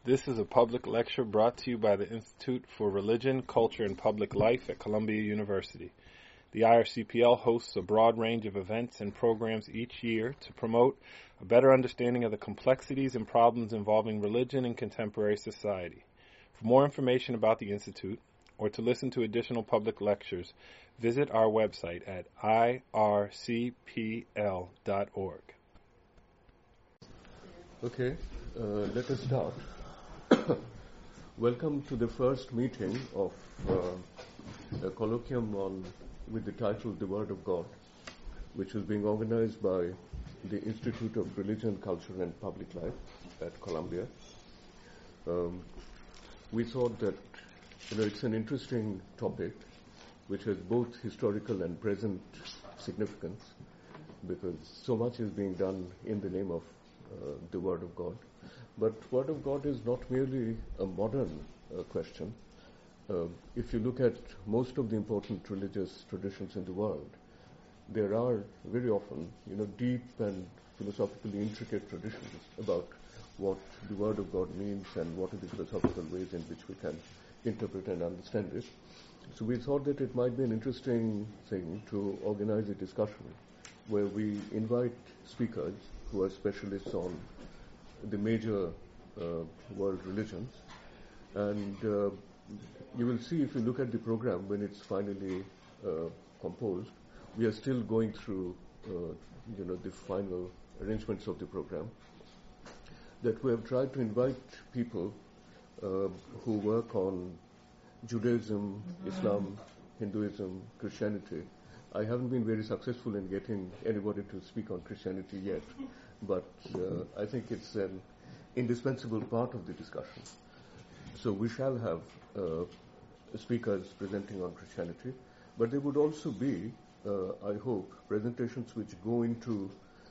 This is a public lecture brought to you by the Institute for Religion, Culture, and Public Life at Columbia University. The IRCPL hosts a broad range of events and programs each year to promote a better understanding of the complexities and problems involving religion in contemporary society. For more information about the Institute, or to listen to additional public lectures, visit our website at ircpl.org. Okay, let us start. Welcome to the first meeting of a colloquium with the title The Word of God, which is being organized by the Institute of Religion, Culture, and Public Life at Columbia. We thought that it's an interesting topic which has both historical and present significance, because so much is being done in the name of the Word of God. But Word of God is not merely a modern question. If you look at most of the important religious traditions in the world, there are very often, deep and philosophically intricate traditions about what the Word of God means and what are the philosophical ways in which we can interpret and understand it. So we thought that it might be an interesting thing to organize a discussion where we invite speakers who are specialists on the major world religions. And you will see, if you look at the program when it's finally composed, we are still going through the final arrangements of the program, that we have tried to invite people who work on Judaism, Islam, Hinduism, Christianity. I haven't been very successful in getting anybody to speak on Christianity yet, but I think it's an indispensable part of the discussion. So we shall have speakers presenting on Christianity, but there would also be, I hope, presentations which go into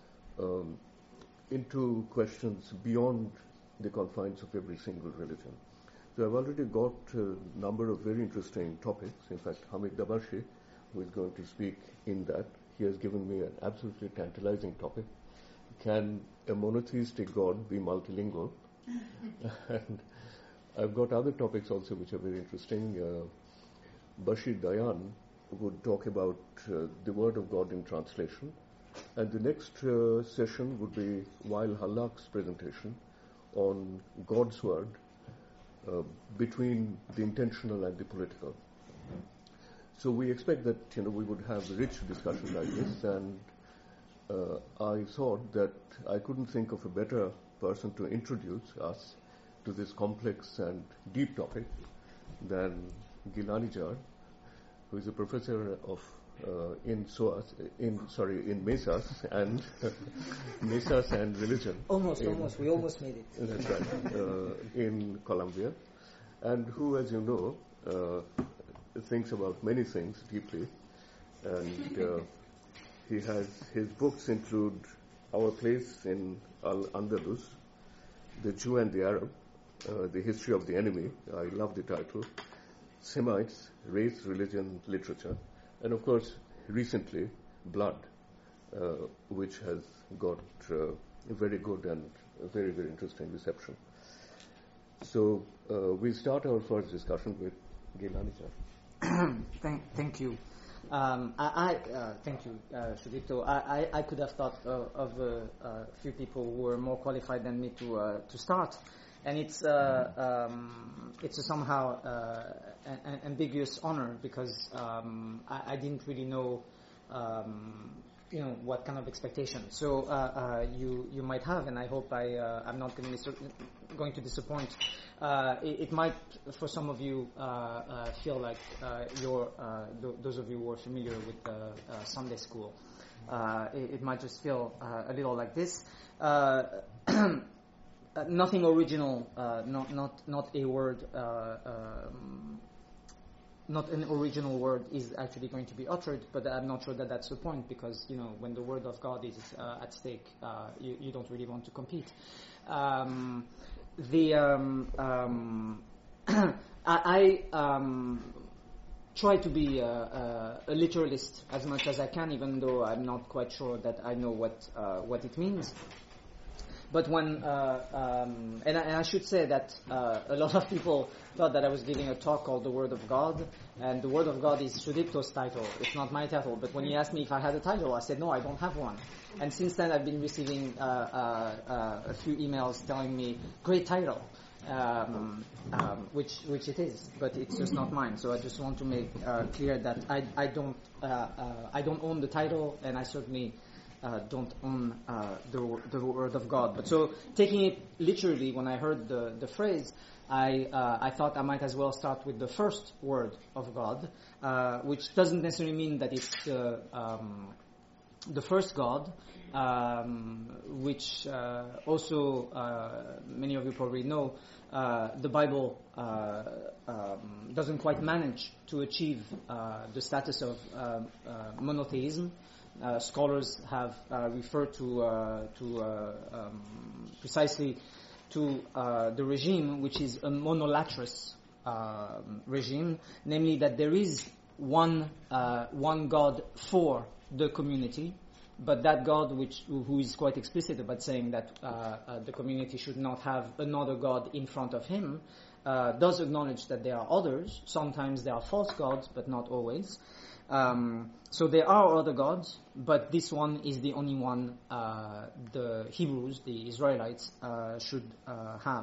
questions beyond the confines of every single religion. So I've already got a number of very interesting topics. In fact, Hamid Dabashi, who is going to speak in that, he has given me an absolutely tantalizing topic. Can a monotheistic God be multilingual? And I've got other topics also which are very interesting. Bashir Dayan would talk about the Word of God in translation. And the next session would be Wael Hallaq's presentation on God's Word between the intentional and the political. So we expect that we would have a rich discussion like this, and I thought that I couldn't think of a better person to introduce us to this complex and deep topic than Gilani Jad, who is a professor of in Mesas and Mesas and religion. We almost made it. That's right, in Columbia, and who, as you know, thinks about many things deeply, and his books include Our Place in Al-Andalus, The Jew and the Arab, The History of the Enemy, I love the title, Semites, Race, Religion, Literature, and of course, recently, Blood, which has got a very good and a very, very interesting reception. So we'll start our first discussion with Gilani Jad. Thank you. Thank you, Sudipto. I could have thought of a few people who were more qualified than me to start, and it's a somehow an ambiguous honor, because I didn't really know what kind of expectation. So you might have, and I hope I'm not going to disappoint. It might, for some of you, feel like those of you who are familiar with Sunday school, it might just feel a little like this. Nothing original, not a word. Not an original word is actually going to be uttered, but I'm not sure that that's the point, because when the word of God is at stake, you don't really want to compete. I try to be a literalist as much as I can, even though I'm not quite sure that I know what it means. But when and I should say that a lot of people thought that I was giving a talk called The Word of God, and The Word of God is Sudipto's title. It's not my title. But when he asked me if I had a title, I said no, I don't have one. And since then, I've been receiving a few emails telling me great title. Which it is, but it's just not mine. So I just want to make clear that I don't own the title, and I certainly don't own the Word of God. But so taking it literally, when I heard the phrase, I thought I might as well start with the first word of God, which doesn't necessarily mean that it's the first God, which also many of you probably know, the Bible doesn't quite manage to achieve the status of monotheism. Scholars have referred to precisely to the regime, which is a monolatrous regime, namely that there is one God for the community, but that God, who is quite explicit about saying that the community should not have another God in front of him, does acknowledge that there are others. Sometimes there are false gods, but not always. So there are other gods, but this one is the only one the Hebrews, the Israelites, should have.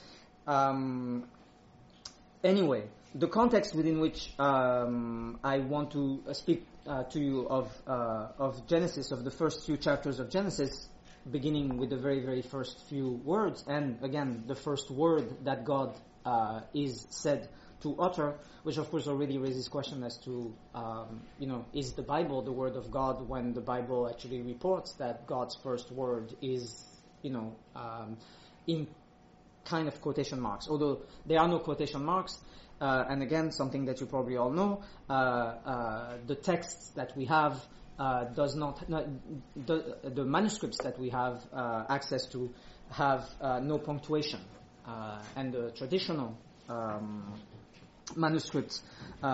Anyway, the context within which I want to speak to you of Genesis, of the first few chapters of Genesis, beginning with the very, very first few words, and again, the first word that God is said to utter, which of course already raises question as to, is the Bible the Word of God, when the Bible actually reports that God's first word is, in kind of quotation marks, although there are no quotation marks. And again, something that you probably all know, the texts that we have the manuscripts that we have access to have no punctuation, and the traditional manuscripts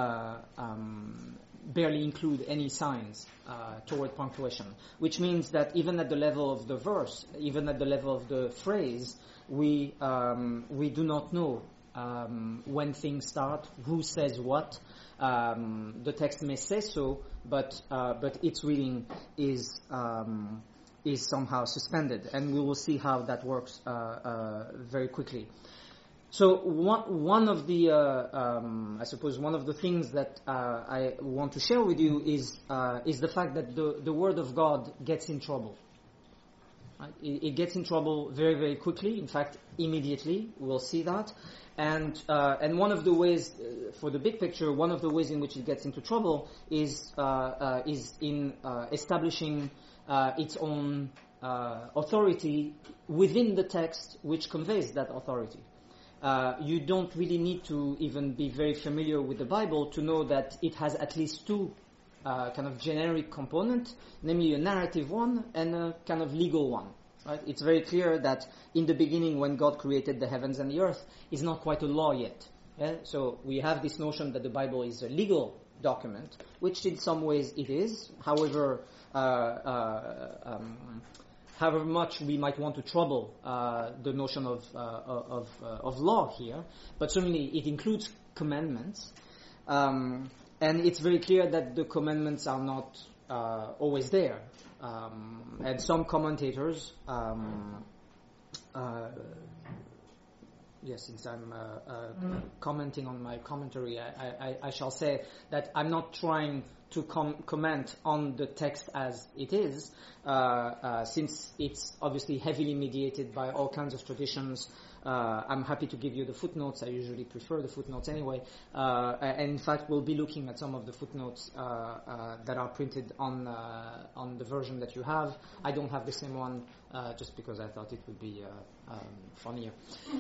barely include any signs toward punctuation, which means that even at the level of the verse, even at the level of the phrase, we do not know when things start, who says what. The text may say so, but its reading is somehow suspended, and we will see how that works very quickly. So one of the I suppose one of the things that I want to share with you is the fact that the Word of God gets in trouble. Right? It gets in trouble very, very quickly. In fact, immediately we'll see that. And one of the ways, for the big picture, one of the ways in which it gets into trouble is in establishing its own authority within the text, which conveys that authority. You don't really need to even be very familiar with the Bible to know that it has at least two kind of generic components, namely a narrative one and a kind of legal one. Right? It's very clear that in the beginning, when God created the heavens and the earth, is not quite a law yet. Yeah? So we have this notion that the Bible is a legal document, which in some ways it is. However, however much we might want to trouble the notion of law here, but certainly it includes commandments, and it's very clear that the commandments are not always there. And some commentators, since I'm commenting on my commentary, I shall say that I'm not trying to comment on the text as it is, since it's obviously heavily mediated by all kinds of traditions. I'm happy to give you the footnotes. I usually prefer the footnotes anyway. And in fact, we'll be looking at some of the footnotes that are printed on the version that you have. I don't have the same one, just because I thought it would be funnier.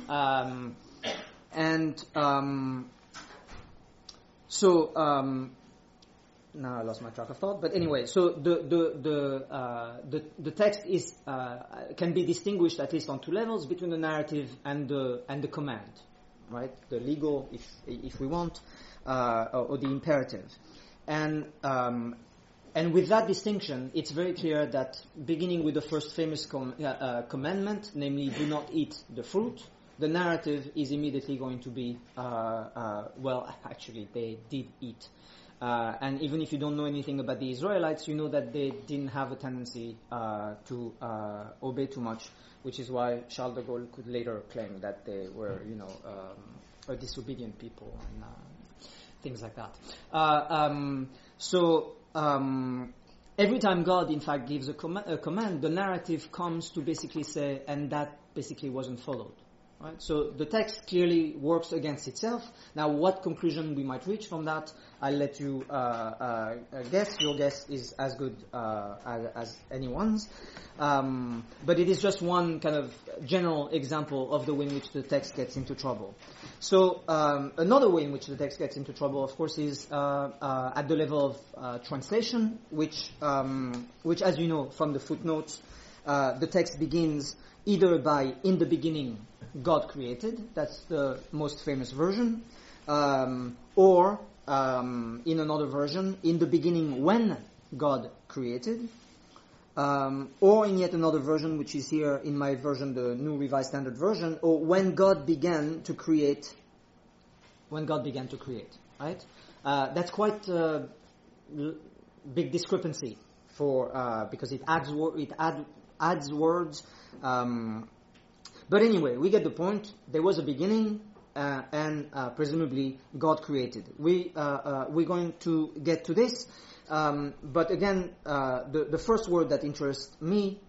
Now I lost my track of thought. But anyway, so the text is can be distinguished at least on two levels between the narrative and the command, right? The legal, if we want, or the imperative, and And with that distinction, it's very clear that beginning with the first famous commandment, namely do not eat the fruit, the narrative is immediately going to be, well, actually they did eat. And even if you don't know anything about the Israelites, you know that they didn't have a tendency to obey too much, which is why Charles de Gaulle could later claim that they were, a disobedient people and things like that. Every time God, in fact, gives a command, the narrative comes to basically say, and that basically wasn't followed. Right? So the text clearly works against itself. Now, what conclusion we might reach from that, I'll let you guess. Your guess is as good as anyone's. But it is just one kind of general example of the way in which the text gets into trouble. So another way in which the text gets into trouble, of course, is at the level of translation, which, as you know from the footnotes, the text begins either by "in the beginning God created," that's the most famous version, or in another version, "in the beginning when God created," or in yet another version, which is here in my version, the New Revised Standard Version, or "when God began to create." When God began to create, right? That's quite a big discrepancy because it adds words. But anyway, we get the point. There was a beginning, and presumably God created. We're going to get to this, but again, the first word that interests me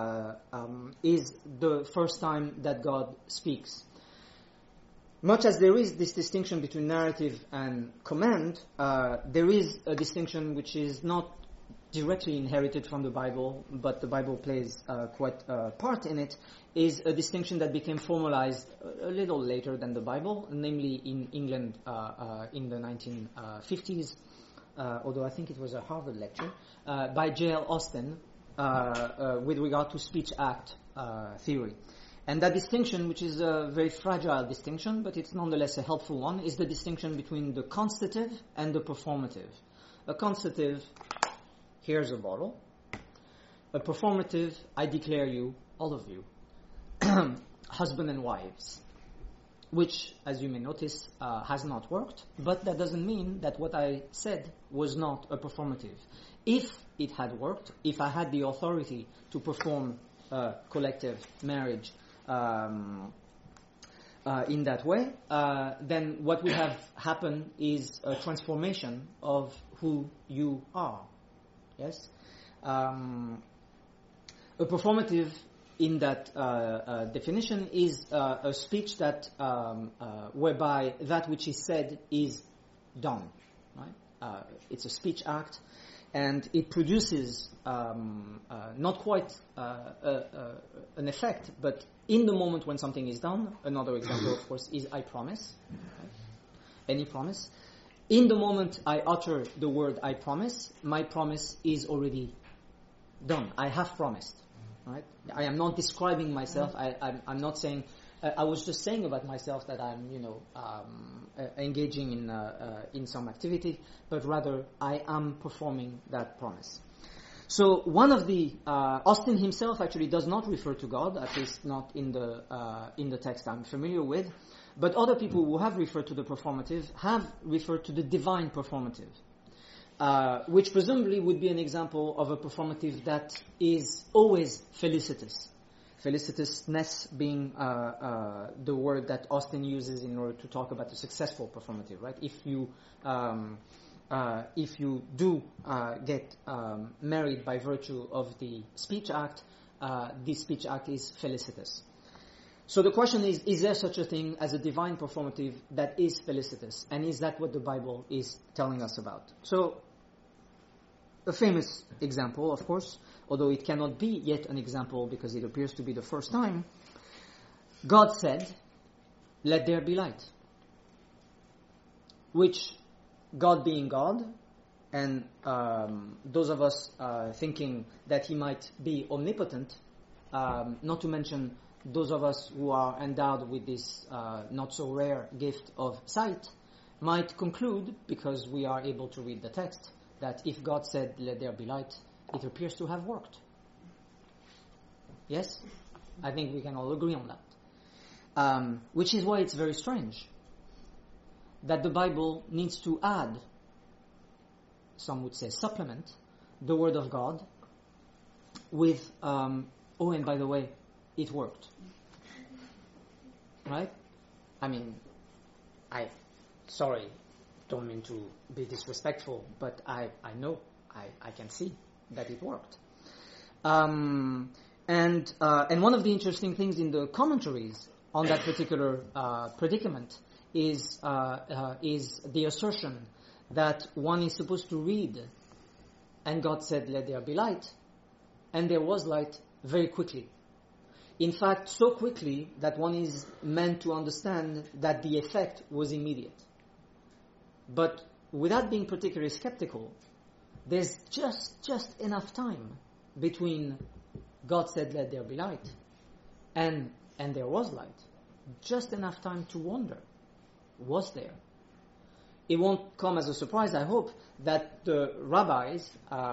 is the first time that God speaks. Much as there is this distinction between narrative and command, there is a distinction which is not directly inherited from the Bible, but the Bible plays quite a part in it, is a distinction that became formalized a little later than the Bible, namely in England in the 1950s, although I think it was a Harvard lecture, by J.L. Austin with regard to speech act theory. And that distinction, which is a very fragile distinction, but it's nonetheless a helpful one, is the distinction between the constative and the performative. A constative, here's a bottle. A performative, I declare you, all of you, husband and wives, which, as you may notice, has not worked, but that doesn't mean that what I said was not a performative. If it had worked, if I had the authority to perform collective marriage in that way, then what would have happened is a transformation of who you are. Yes? A performative in that definition is a speech that whereby that which is said is done. Right? It's a speech act, and it produces not quite an effect, but in the moment when something is done. Another example, of course, is I promise. Right? Any promise. In the moment I utter the word I promise, my promise is already done. I have promised. Right? I am not describing myself. I'm not saying. I was just saying about myself that I'm, engaging in some activity, but rather I am performing that promise. So one of the Austin himself actually does not refer to God, at least not in the text I'm familiar with. But other people who have referred to the performative have referred to the divine performative, which presumably would be an example of a performative that is always felicitous. Felicitousness being the word that Austin uses in order to talk about a successful performative, right? If you do get married by virtue of the speech act, this speech act is felicitous. So the question is there such a thing as a divine performative that is felicitous? And is that what the Bible is telling us about? So, a famous example, of course, although it cannot be yet an example because it appears to be the first time, God said, "Let there be light." Which, God being God, and those of us thinking that He might be omnipotent, not to mention those of us who are endowed with this not so rare gift of sight, might conclude, because we are able to read the text, that if God said, "Let there be light," it appears to have worked. Yes? I think we can all agree on that. Which is why it's very strange that the Bible needs to add, some would say supplement, the Word of God with, oh, and by the way, it worked. Right? I mean, sorry, don't mean to be disrespectful, but I know, I can see that it worked. And one of the interesting things in the commentaries on that particular predicament is the assertion that one is supposed to read, and God said, "Let there be light," and there was light very quickly. In fact, so quickly that one is meant to understand that the effect was immediate. But without being particularly skeptical, there's just enough time between God said, "Let there be light," and there was light. Just enough time to wonder, was there? It won't come as a surprise, I hope, that the rabbis,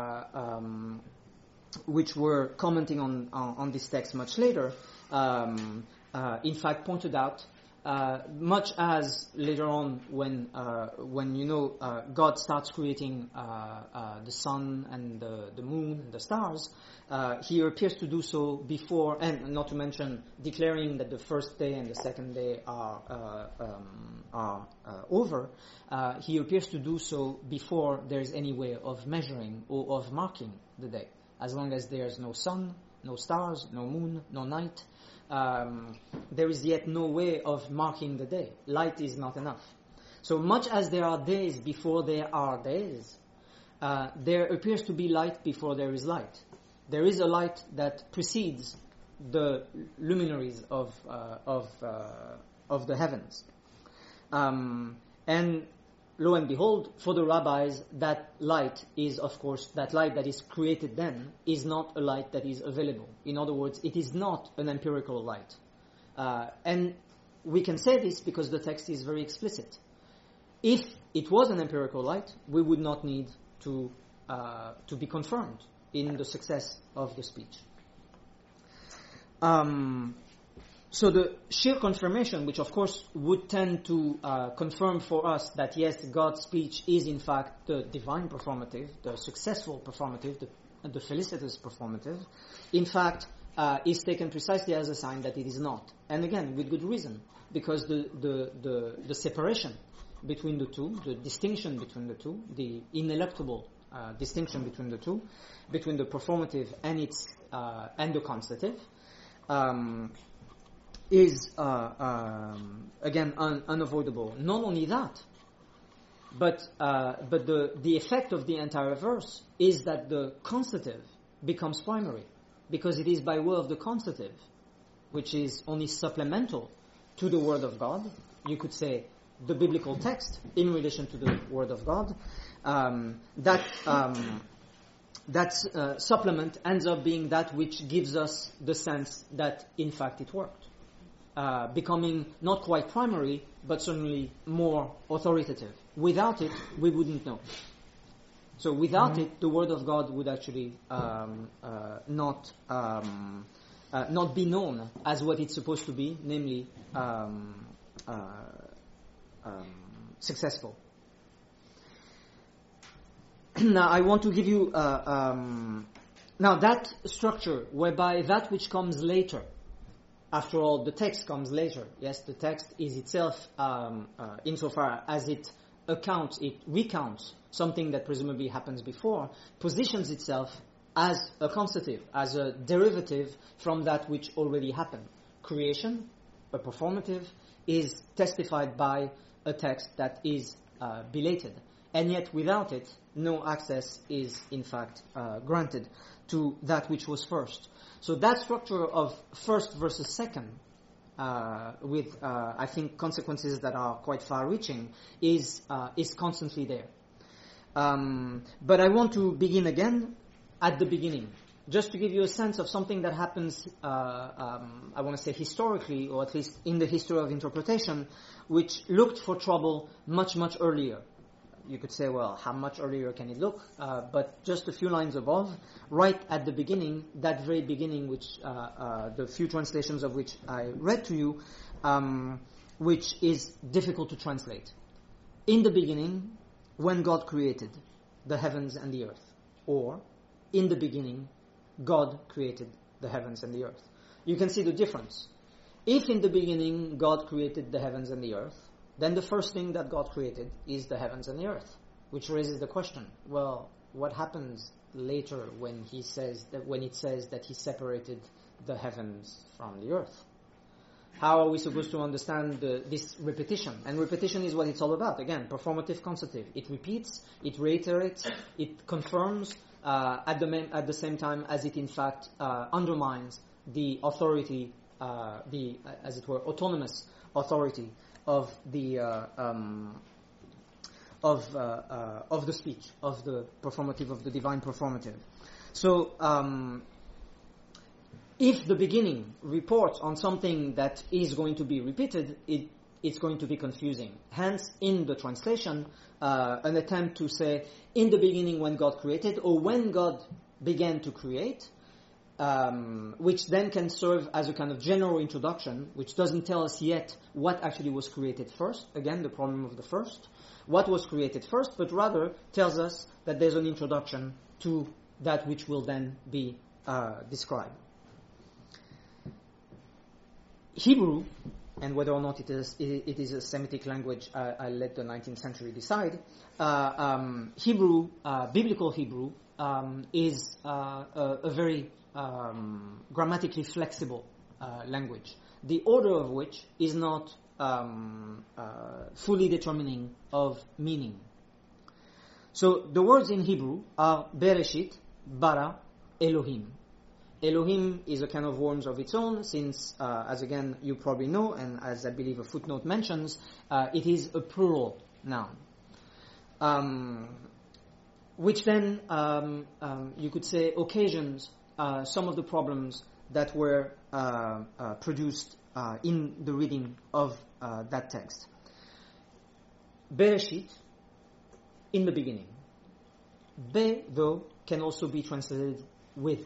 which were commenting on this text much later, in fact pointed out, much as later on when God starts creating the sun and the moon and the stars, he appears to do so before, and not to mention declaring that the first day and the second day are over. He appears to do so before there's any way of measuring or of marking the day. As long as there's no sun, no stars, no moon, no night, there is yet no way of marking the day. Light is not enough. So much as there are days before there are days, there appears to be light before there is light. There is a light that precedes the luminaries of the heavens. And lo and behold, for the rabbis, that light is, of course, that light that is created then is not a light that is available. In other words, it is not an empirical light. And we can say this because the text is very explicit. If it was an empirical light, we would not need to be confirmed in the success of the speech. So the sheer confirmation, which of course would tend to confirm for us that yes, God's speech is in fact the divine performative, the successful performative, the felicitous performative, in fact is taken precisely as a sign that it is not. And again, with good reason, because the separation between the two, the distinction between the two, the ineluctable distinction between the two, between the performative and its and the constative, is again unavoidable. Not only that, but the effect of the entire verse is that the constative becomes primary, because it is by way of the constative, which is only supplemental to the Word of God. You could say the biblical text in relation to the Word of God. That supplement ends up being that which gives us the sense that in fact it worked. Becoming not quite primary, but certainly more authoritative. Without it, we wouldn't know. So without it, the Word of God would actually not be known as what it's supposed to be, namely successful. Now, I want to give you now that structure whereby that which comes later. After all, the text comes later. Yes, the text is itself, insofar as it recounts something that presumably happens before, positions itself as a constative, as a derivative from that which already happened. Creation, a performative, is testified by a text that is belated. And yet, without it, no access is, in fact, granted to that which was first. So that structure of first versus second, with I think consequences that are quite far-reaching, is constantly there. But I want to begin again at the beginning, just to give you a sense of something that happens, I want to say historically, or at least in the history of interpretation, which looked for trouble much, much earlier. you could say, well, how much earlier can it look? But just a few lines above, right at the beginning, that very beginning, which the few translations of which I read to you, which is difficult to translate. In the beginning, when God created the heavens and the earth, or in the beginning, God created the heavens and the earth. You can see the difference. If in the beginning God created the heavens and the earth, then the first thing that God created is the heavens and the earth, which raises the question, well, what happens later when it says that he separated the heavens from the earth? How are we supposed to understand this repetition? And repetition is what it's all about. Again, performative consultative. It repeats, it reiterates, it confirms at the same time as it in fact undermines the authority, as it were, autonomous authority of the speech, of the performative, of the divine performative. So, if the beginning reports on something that is going to be repeated, it's going to be confusing. Hence, in the translation, an attempt to say, in the beginning when God created, or when God began to create, which then can serve as a kind of general introduction, which doesn't tell us yet what actually was created first. Again, the problem of the first. What was created first, but rather tells us that there's an introduction to that which will then be described. Hebrew, and whether or not it is a Semitic language, I'll let the 19th century decide. Hebrew, biblical Hebrew, is a very grammatically flexible language, the order of which is not fully determining of meaning. So the words in Hebrew are Bereshit, Bara, Elohim. Elohim is a can of worms of its own, since, as again you probably know, and as I believe a footnote mentions, it is a plural noun. Which then, you could say, occasions some of the problems that were produced in the reading of that text. Bereshit, in the beginning. Be, though, can also be translated with.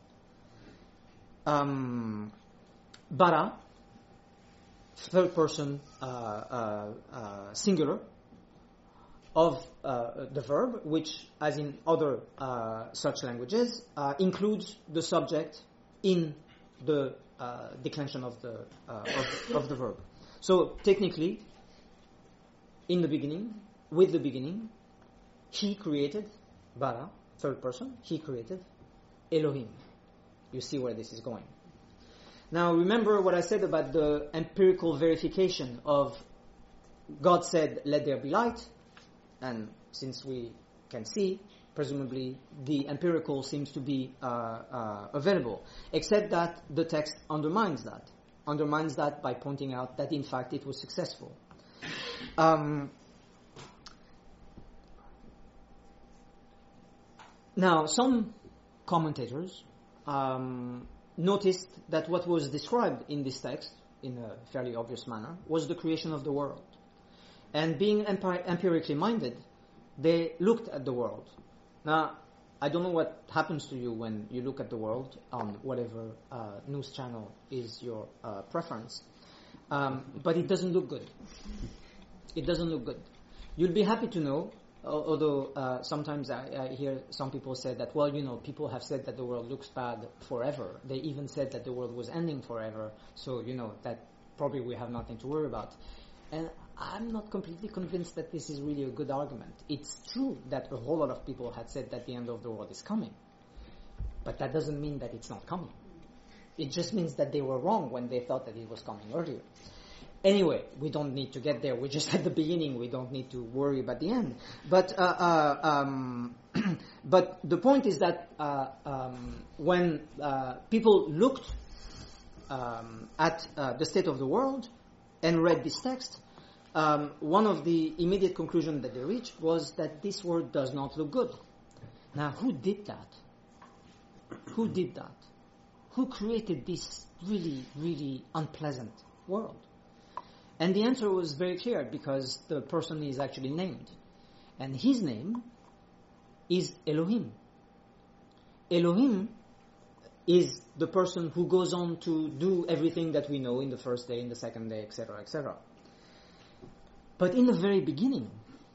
Bara, third person singular of the verb, which, as in other such languages, includes the subject in the declension of the verb. So technically, in the beginning, with the beginning, he created, Bara, third person, he created Elohim. You see where this is going. Now remember what I said about the empirical verification of God said, let there be light, and since we can see, presumably the empirical seems to be available, except that the text undermines that by pointing out that in fact it was successful. Now some commentators noticed that what was described in this text, in a fairly obvious manner, was the creation of the world. And being empirically minded, they looked at the world. Now, I don't know what happens to you when you look at the world on whatever news channel is your preference, but it doesn't look good. It doesn't look good. You'll be happy to know, although sometimes I hear some people say that, well, you know, people have said that the world looks bad forever. They even said that the world was ending forever. So, you know, that probably we have nothing to worry about. And I'm not completely convinced that this is really a good argument. It's true that a whole lot of people had said that the end of the world is coming. But that doesn't mean that it's not coming. It just means that they were wrong when they thought that it was coming earlier. Anyway, we don't need to get there. We're just at the beginning. We don't need to worry about the end. But but the point is that when people looked at the state of the world and read this text, one of the immediate conclusions that they reached was that this world does not look good. Now, who did that? Who did that? Who created this really, really unpleasant world? And the answer was very clear, because the person is actually named. And his name is Elohim. Elohim is the person who goes on to do everything that we know in the first day, in the second day, etc., etc. But in the very beginning,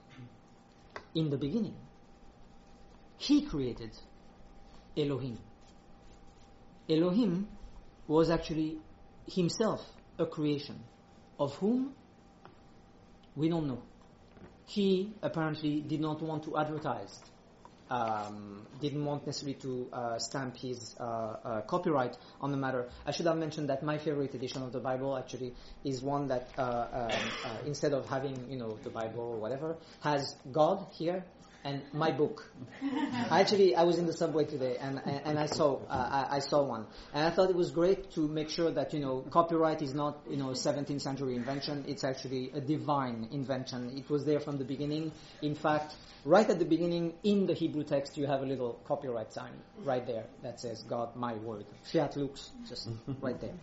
he created Elohim. Elohim was actually himself a creation, of whom we don't know. He apparently did not want to advertise, didn't want necessarily to stamp his copyright on the matter. I should have mentioned that my favorite edition of the Bible actually is one that instead of having, the Bible or whatever, has God here and my book. I was in the subway today and I saw one, and I thought it was great to make sure that copyright is not a 17th century invention. It's actually a divine invention. It was there from the beginning. In fact, right at the beginning in the Hebrew text, you have a little copyright sign right there that says "God, my word." Fiat lux, just right there.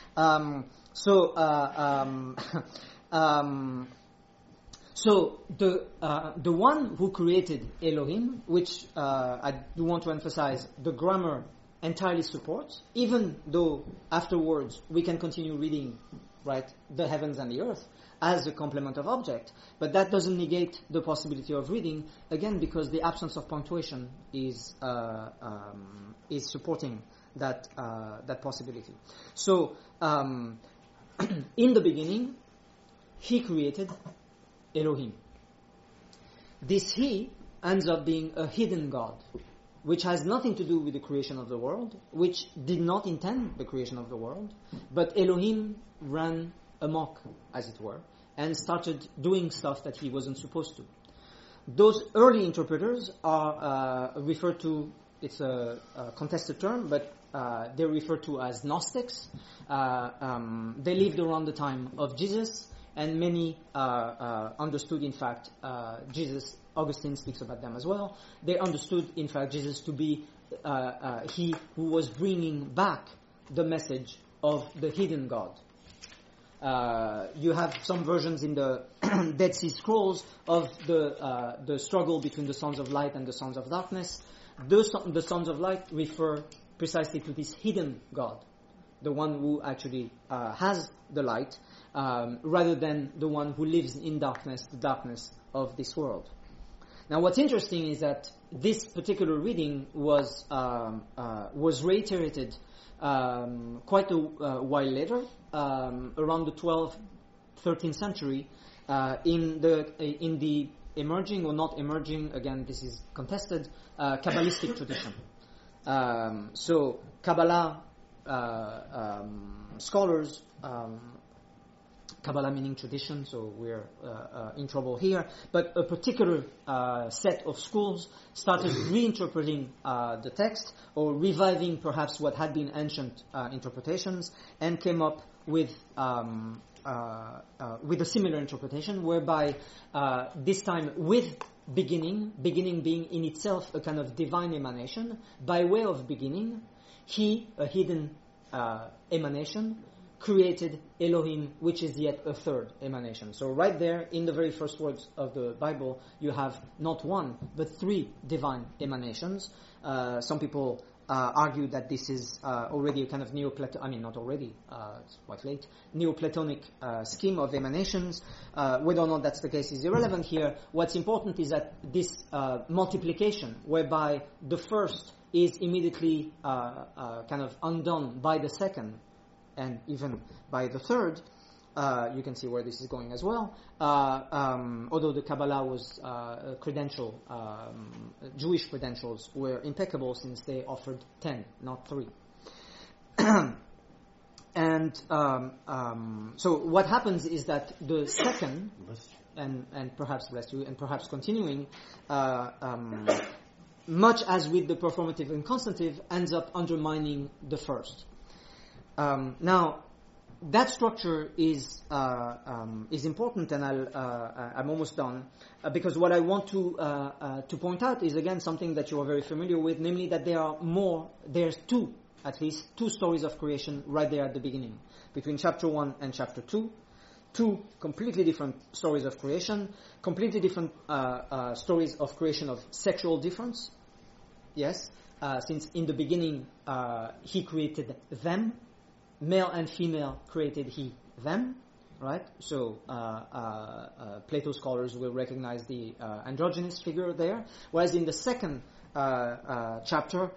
So the one who created Elohim, which I do want to emphasize, the grammar entirely supports, even though afterwards we can continue reading, right, the heavens and the earth as a complement of object, but that doesn't negate the possibility of reading, again, because the absence of punctuation is supporting that possibility. So in the beginning, he created Elohim. This he ends up being a hidden God, which has nothing to do with the creation of the world, which did not intend the creation of the world, but Elohim ran amok, as it were, and started doing stuff that he wasn't supposed to. Those early interpreters are referred to, it's a contested term, but they're referred to as Gnostics. They lived around the time of Jesus, and many understood, in fact, Jesus. Augustine speaks about them as well. They understood, in fact, Jesus to be he who was bringing back the message of the hidden God. You have some versions in the Dead Sea Scrolls of the struggle between the sons of light and the sons of darkness. The sons of light refer precisely to this hidden God, the one who actually has the light, rather than the one who lives in darkness, the darkness of this world. Now, what's interesting is that this particular reading was reiterated quite a while later, around the 12th, 13th century, in the emerging or not emerging, again this is contested, Kabbalistic tradition. So Kabbalah scholars, Kabbalah meaning tradition, so we're in trouble here, but a particular set of schools started reinterpreting the text, or reviving perhaps what had been ancient interpretations, and came up with a similar interpretation, whereby this time with beginning being in itself a kind of divine emanation, by way of beginning, he, a hidden emanation, created Elohim, which is yet a third emanation. So right there, in the very first words of the Bible, you have not one, but three divine emanations. Some people argue that this is already a kind of it's quite late, Neoplatonic scheme of emanations. Whether or not that's the case is irrelevant here. What's important is that this multiplication, whereby the first is immediately kind of undone by the second, and even by the third, you can see where this is going as well. Although the Kabbalah was Jewish credentials were impeccable, since they offered 10, not 3. And so what happens is that the second, and perhaps bless you, and perhaps continuing, much as with the performative and constantive, ends up undermining the first. Now, that structure is important, and I'm almost done, because what I want to point out is, again, something that you are very familiar with, namely that there's at least two stories of creation right there at the beginning, between chapter 1 and chapter 2. two completely different stories of creation, completely different stories of creation of sexual difference. Yes, since in the beginning he created them, male and female created he them, right? So Plato scholars will recognize the androgynous figure there, whereas in the second chapter,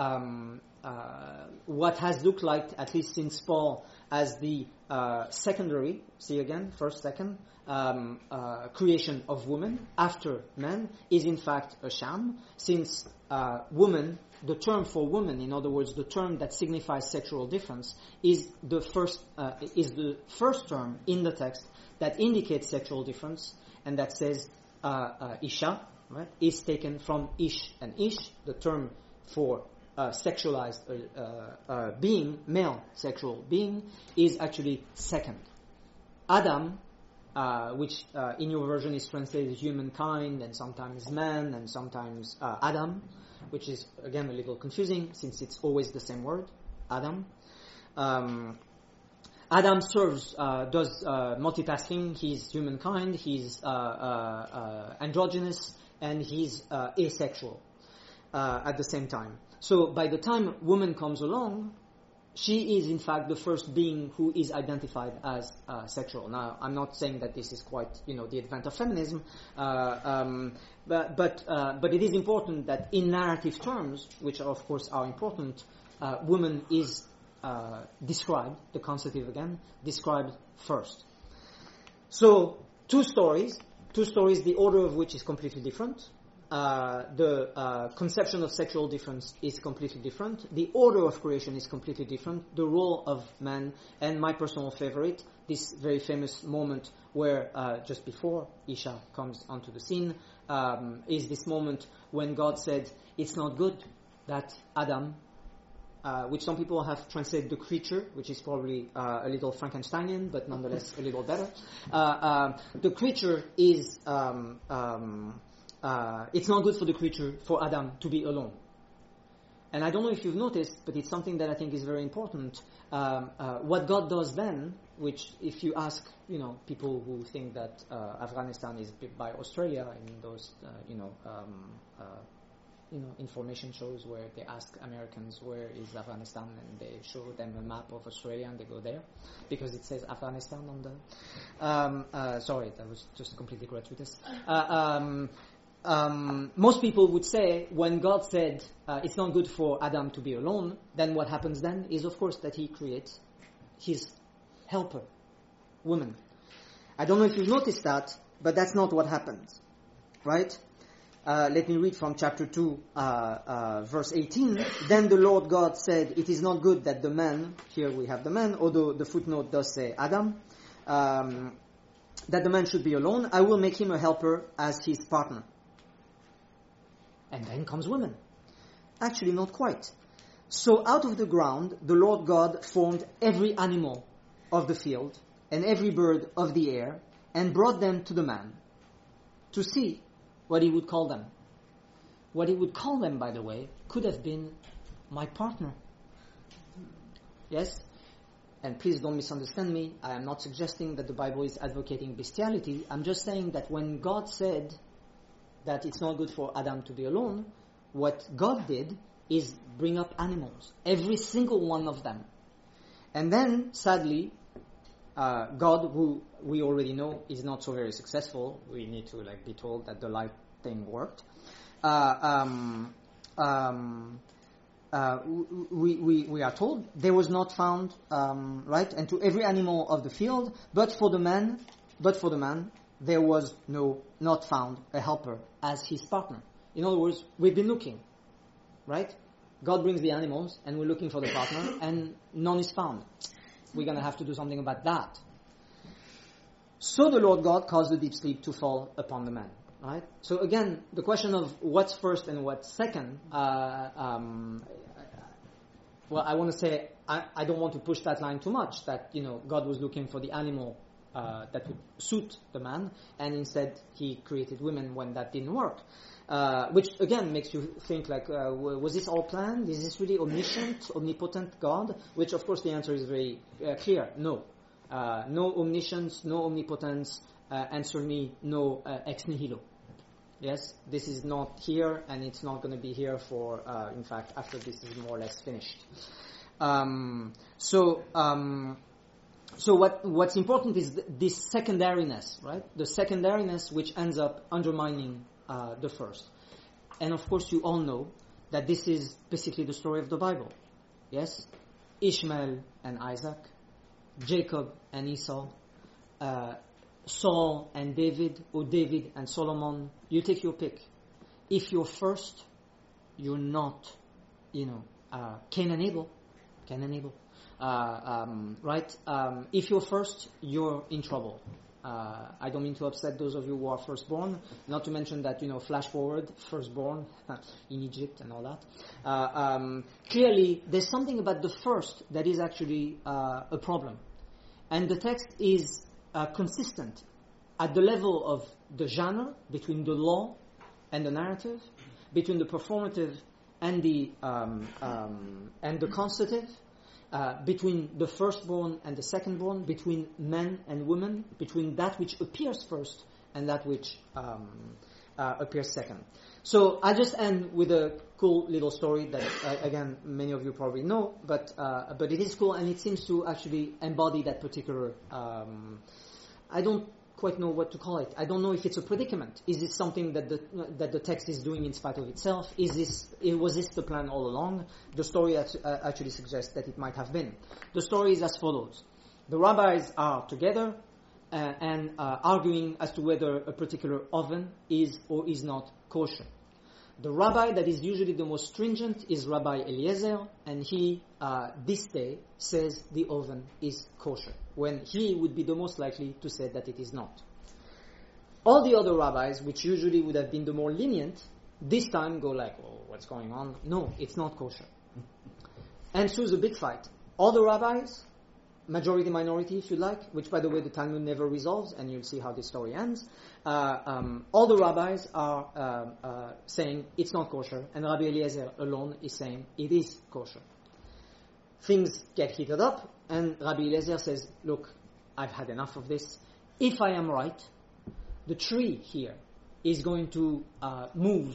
what has looked like, at least since Paul, as the secondary, see again, first, second, creation of woman after man is in fact a sham, since woman, the term for woman, in other words, the term that signifies sexual difference, is the first term in the text that indicates sexual difference, and that says isha, right, is taken from ish, and ish, the term for sexualized being, male sexual being, is actually second. Adam, which in your version is translated humankind, and sometimes man, and sometimes Adam, which is again a little confusing since it's always the same word, Adam. Adam does multitasking. He's humankind, he's androgynous, and he's asexual at the same time. So by the time woman comes along, she is in fact the first being who is identified as sexual. Now, I'm not saying that this is quite, the advent of feminism, but it is important that in narrative terms, which of course are important, woman is described, the constitutive again, described first. So two stories, the order of which is completely different. The conception of sexual difference is completely different. The order of creation is completely different. The role of man, and my personal favorite, this very famous moment where just before Isha comes onto the scene, is this moment when God said, it's not good that Adam, which some people have translated the creature, which is probably a little Frankensteinian, but nonetheless a little better. The creature is... it's not good for the creature, for Adam, to be alone. And I don't know if you've noticed, but it's something that I think is very important. What God does then, which if you ask, people who think that Afghanistan is by Australia in those, information shows where they ask Americans where is Afghanistan, and they show them a map of Australia and they go there because it says Afghanistan on the. Sorry, that was just completely gratuitous. Most people would say when God said it's not good for Adam to be alone, then what happens then is, of course, that he creates his helper, woman. I don't know if you've noticed that, but that's not what happens, right? Let me read from chapter 2, verse 18. Then the Lord God said, it is not good that the man, here we have the man, although the footnote does say Adam, that the man should be alone. I will make him a helper as his partner. And then comes woman. Actually, not quite. So out of the ground, the Lord God formed every animal of the field and every bird of the air and brought them to the man to see what he would call them. What he would call them, by the way, could have been my partner. Yes? And please don't misunderstand me. I am not suggesting that the Bible is advocating bestiality. I'm just saying that when God said that it's not good for Adam to be alone, what God did is bring up animals, every single one of them. And then, sadly, God, who we already know is not so very successful, we need to be told that the light thing worked. We are told there was not found, right? And to every animal of the field, but for the man, there was not found a helper as his partner. In other words, we've been looking, right? God brings the animals, and we're looking for the partner, and none is found. We're going to have to do something about that. So the Lord God caused a deep sleep to fall upon the man, right? So again, the question of what's first and what's second, well, I want to say, I don't want to push that line too much, that, God was looking for the animal that would suit the man, and instead he created women when that didn't work. Which again makes you think was this all planned? Is this really omniscient, omnipotent God? Which of course the answer is very clear, no. No omniscience, no omnipotence, and certainly no ex nihilo. Yes, this is not here, and it's not going to be here for, in fact, after this is more or less finished. So what's important is this secondariness, right? The secondariness which ends up undermining the first. And of course, you all know that this is basically the story of the Bible. Yes, Ishmael and Isaac, Jacob and Esau, Saul and David, or David and Solomon. You take your pick. If you're first, you're not, Cain and Abel. Right? If you're first, you're in trouble. I don't mean to upset those of you who are firstborn, not to mention that, flash forward, firstborn in Egypt and all that. Clearly, there's something about the first that is actually a problem. And the text is consistent at the level of the genre, between the law and the narrative, between the performative and the constative, between the firstborn and the secondborn, between men and women, between that which appears first and that which appears second. So I just end with a cool little story that, again, many of you probably know, but it is cool, and it seems to actually embody that particular. I don't quite know what to call it. I don't know if it's a predicament. Is this something that the text is doing in spite of itself? Was this the plan all along? The story actually suggests that it might have been. The story is as follows: the rabbis are together and arguing as to whether a particular oven is or is not kosher. The rabbi that is usually the most stringent is Rabbi Eliezer, and he, this day, says the oven is kosher, when he would be the most likely to say that it is not. All the other rabbis, which usually would have been the more lenient, this time go like, oh, what's going on? No, it's not kosher. Ensues a big fight. All the rabbis, majority, minority, if you like, which, by the way, the Talmud never resolves, and you'll see how this story ends. All the rabbis are saying it's not kosher, and Rabbi Eliezer alone is saying it is kosher. Things get heated up, and Rabbi Eliezer says, look, I've had enough of this. If I am right, the tree here is going to move,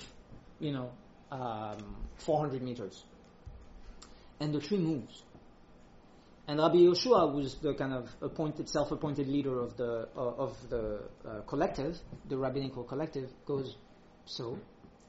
400 meters. And the tree moves. And Rabbi Yoshua, who's the kind of self-appointed leader of the collective, the rabbinical collective, goes, so?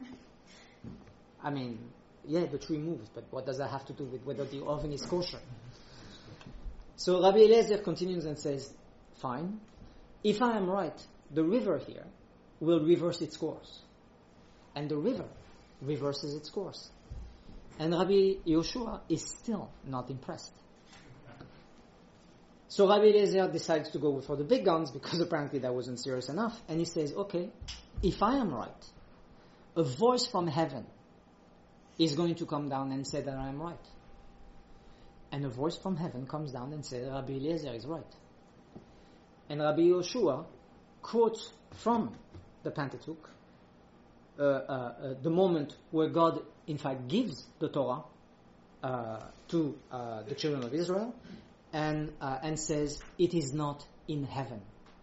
I mean, yeah, the tree moves, but what does that have to do with whether the oven is kosher? So Rabbi Eliezer continues and says, fine, if I am right, the river here will reverse its course. And the river reverses its course. And Rabbi Yoshua is still not impressed. So Rabbi Eliezer decides to go for the big guns, because apparently that wasn't serious enough. And he says, okay, if I am right, a voice from heaven is going to come down and say that I am right. And a voice from heaven comes down and says that Rabbi Eliezer is right. And Rabbi Yoshua quotes from the Pentateuch the moment where God, in fact, gives the Torah to the children of Israel, and says, it is not in heaven.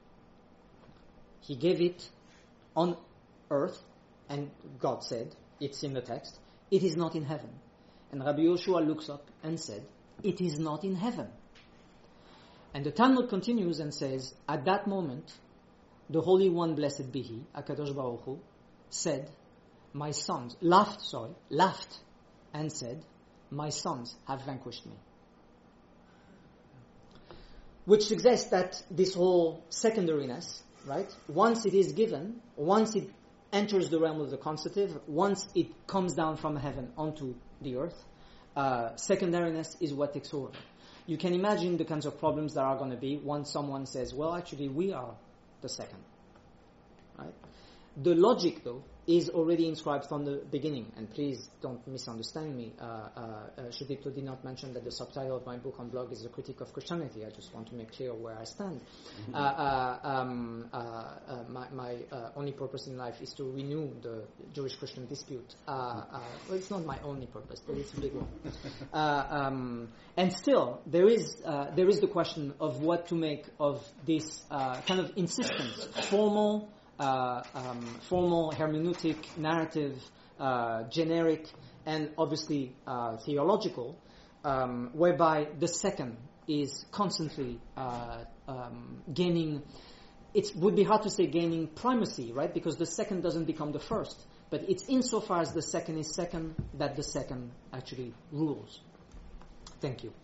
He gave it on earth, and God said, it's in the text, it is not in heaven. And Rabbi Yoshua looks up and said, it is not in heaven. And the Talmud continues and says, at that moment, the Holy One, blessed be He, HaKadosh Baruch Hu, said, my sons, laughed, and said, my sons have vanquished me. Which suggests that this whole secondariness, right, once it is given, once it enters the realm of the constative, once it comes down from heaven onto the earth, secondariness is what takes over. You can imagine the kinds of problems that are going to be once someone says, well, actually, we are the second. Right? The logic, though, is already inscribed from the beginning. And please don't misunderstand me. Shudipto did not mention that the subtitle of my book on blog is A Critique of Christianity. I just want to make clear where I stand. My my only purpose in life is to renew the Jewish-Christian dispute. Well, it's not my only purpose, but it's a big one. And still, there is the question of what to make of this kind of insistent, formal hermeneutic, narrative, generic, and obviously theological, whereby the second is constantly gaining. It would be hard to say gaining primacy, right? Because the second doesn't become the first. But it's insofar as the second is second that the second actually rules. Thank you.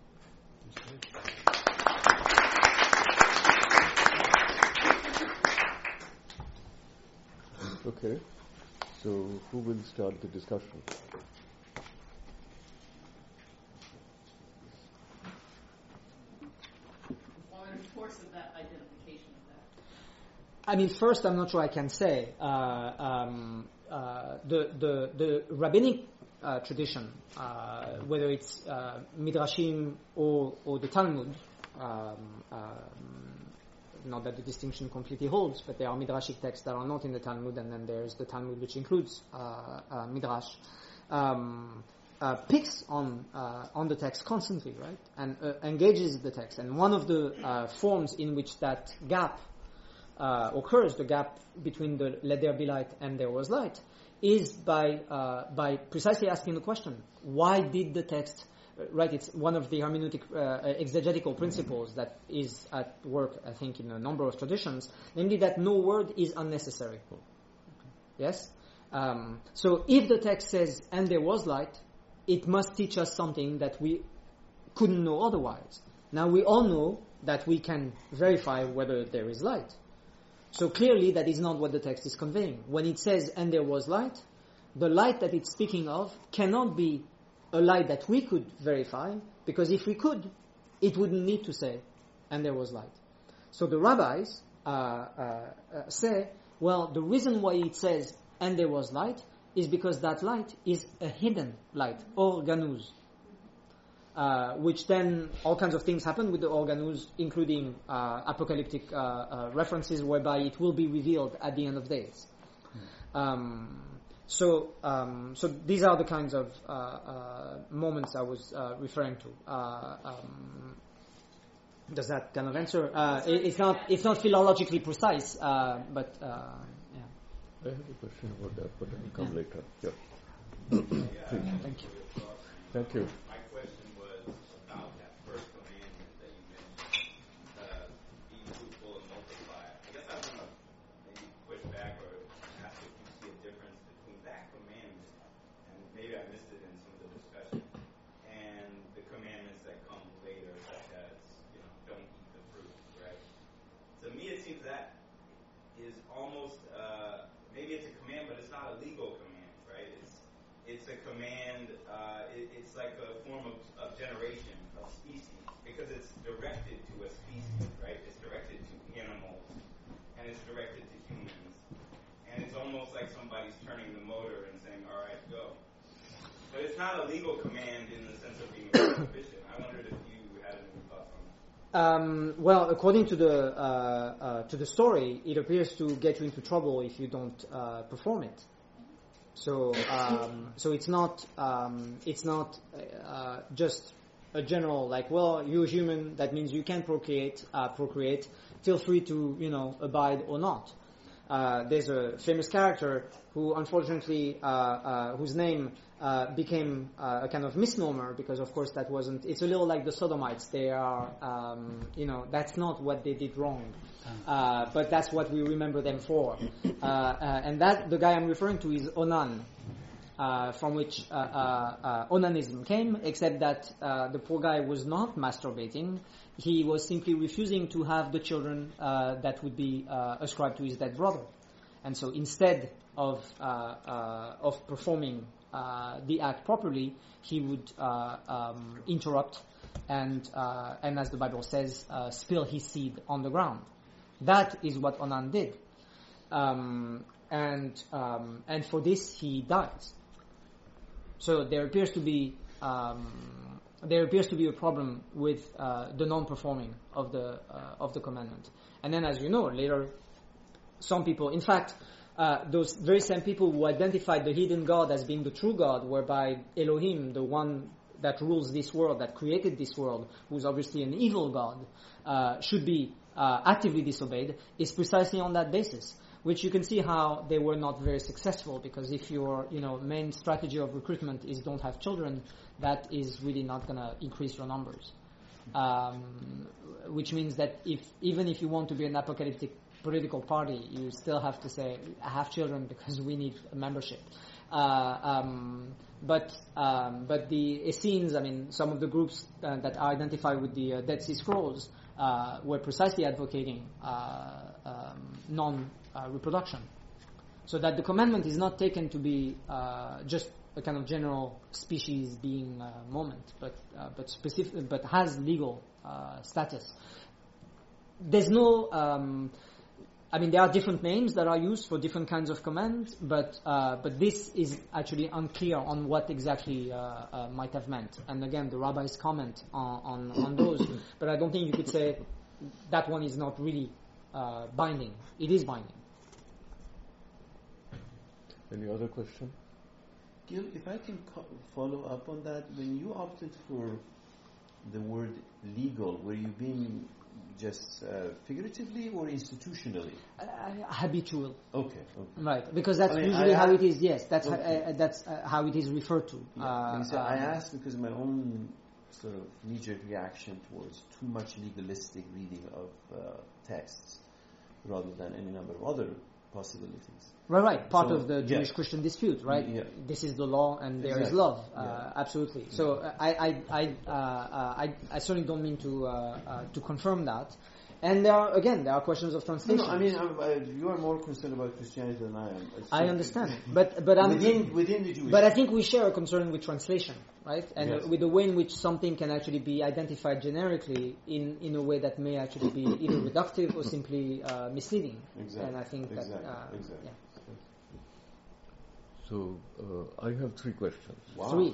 Okay. So who will start the discussion? I mean, first, I'm not sure I can say. The rabbinic tradition, whether it's Midrashim or the Talmud, not that the distinction completely holds, but there are Midrashic texts that are not in the Talmud, and then there's the Talmud which includes Midrash, picks on the text constantly, right? And engages the text. And one of the forms in which that gap occurs, the gap between the let there be light and there was light, is by precisely asking the question, why did the text, right, it's one of the hermeneutic exegetical principles that is at work, I think, in a number of traditions, namely that no word is unnecessary. Yes? So if the text says, and there was light, it must teach us something that we couldn't know otherwise. Now we all know that we can verify whether there is light. So clearly that is not what the text is conveying. When it says, and there was light, the light that it's speaking of cannot be a light that we could verify, because if we could, it wouldn't need to say, and there was light. So the rabbis say, well, the reason why it says, and there was light, is because that light is a hidden light, or ganuz. Which then all kinds of things happen with the organus, including apocalyptic references whereby it will be revealed at the end of days. So these are the kinds of moments I was referring to. Does that kind of answer? It's not philologically precise, but yeah. I have a question about that, but I'll come later. Yeah. Thank you. Thank you. It's like a form of generation of species, because it's directed to a species, right? It's directed to animals, and it's directed to humans. And it's almost like somebody's turning the motor and saying, all right, go. But it's not a legal command in the sense of being prohibition. I wondered if you had any thoughts on that. Well, according to the story, it appears to get you into trouble if you don't perform it. So it's not just a general, like, well, you're human, that means you can procreate, feel free to, abide or not. There's a famous character who, unfortunately, whose name became a kind of misnomer, because of course it's a little like the Sodomites. They are, that's not what they did wrong. But that's what we remember them for. And that, the guy I'm referring to is Onan, from which onanism came, except that the poor guy was not masturbating. He was simply refusing to have the children that would be ascribed to his dead brother. And so instead of performing the act properly, he would interrupt and as the Bible says, spill his seed on the ground. That is what Onan did, and for this he dies. So there appears to be a problem with the non-performing of the commandment. And then, as you know, later some people, in fact, those very same people who identified the hidden God as being the true God, whereby Elohim, the one that rules this world, that created this world, who's obviously an evil God, should be actively disobeyed, is precisely on that basis. Which you can see how they were not very successful, because if your main strategy of recruitment is don't have children, that is really not going to increase your numbers. Which means that even if you want to be an apocalyptic political party, you still have to say, have children because we need a membership. But the Essenes, some of the groups that are identified with the Dead Sea Scrolls were precisely advocating non-reproduction. So that the commandment is not taken to be just a kind of general species being moment, but specific, but has legal status. There's no. There are different names that are used for different kinds of commands, but this is actually unclear on what exactly might have meant. And again, the rabbis comment on those, but I don't think you could say that one is not really binding. It is binding. Any other question? Gil, if I can follow up on that, when you opted for the word legal, were you being just figuratively or institutionally? Habitual. Okay. Right, because that's usually how it is. Yes, that's how it is referred to. Yeah. I asked because my own sort of knee-jerk reaction towards too much legalistic reading of texts rather than any number of other possibilities. Right. Part of the Jewish-Christian dispute, right? Yeah. This is the law, and there is love. Absolutely. So I certainly don't mean to confirm that. And there are questions of translation. No, you are more concerned about Christianity than I am. I understand, but I'm within the Jewish. But I think we share a concern with translation, right? And with the way in which something can actually be identified generically in a way that may actually be either reductive or simply misleading. Exactly. And I think that exactly. Yeah. So I have 3 questions. Wow. 3.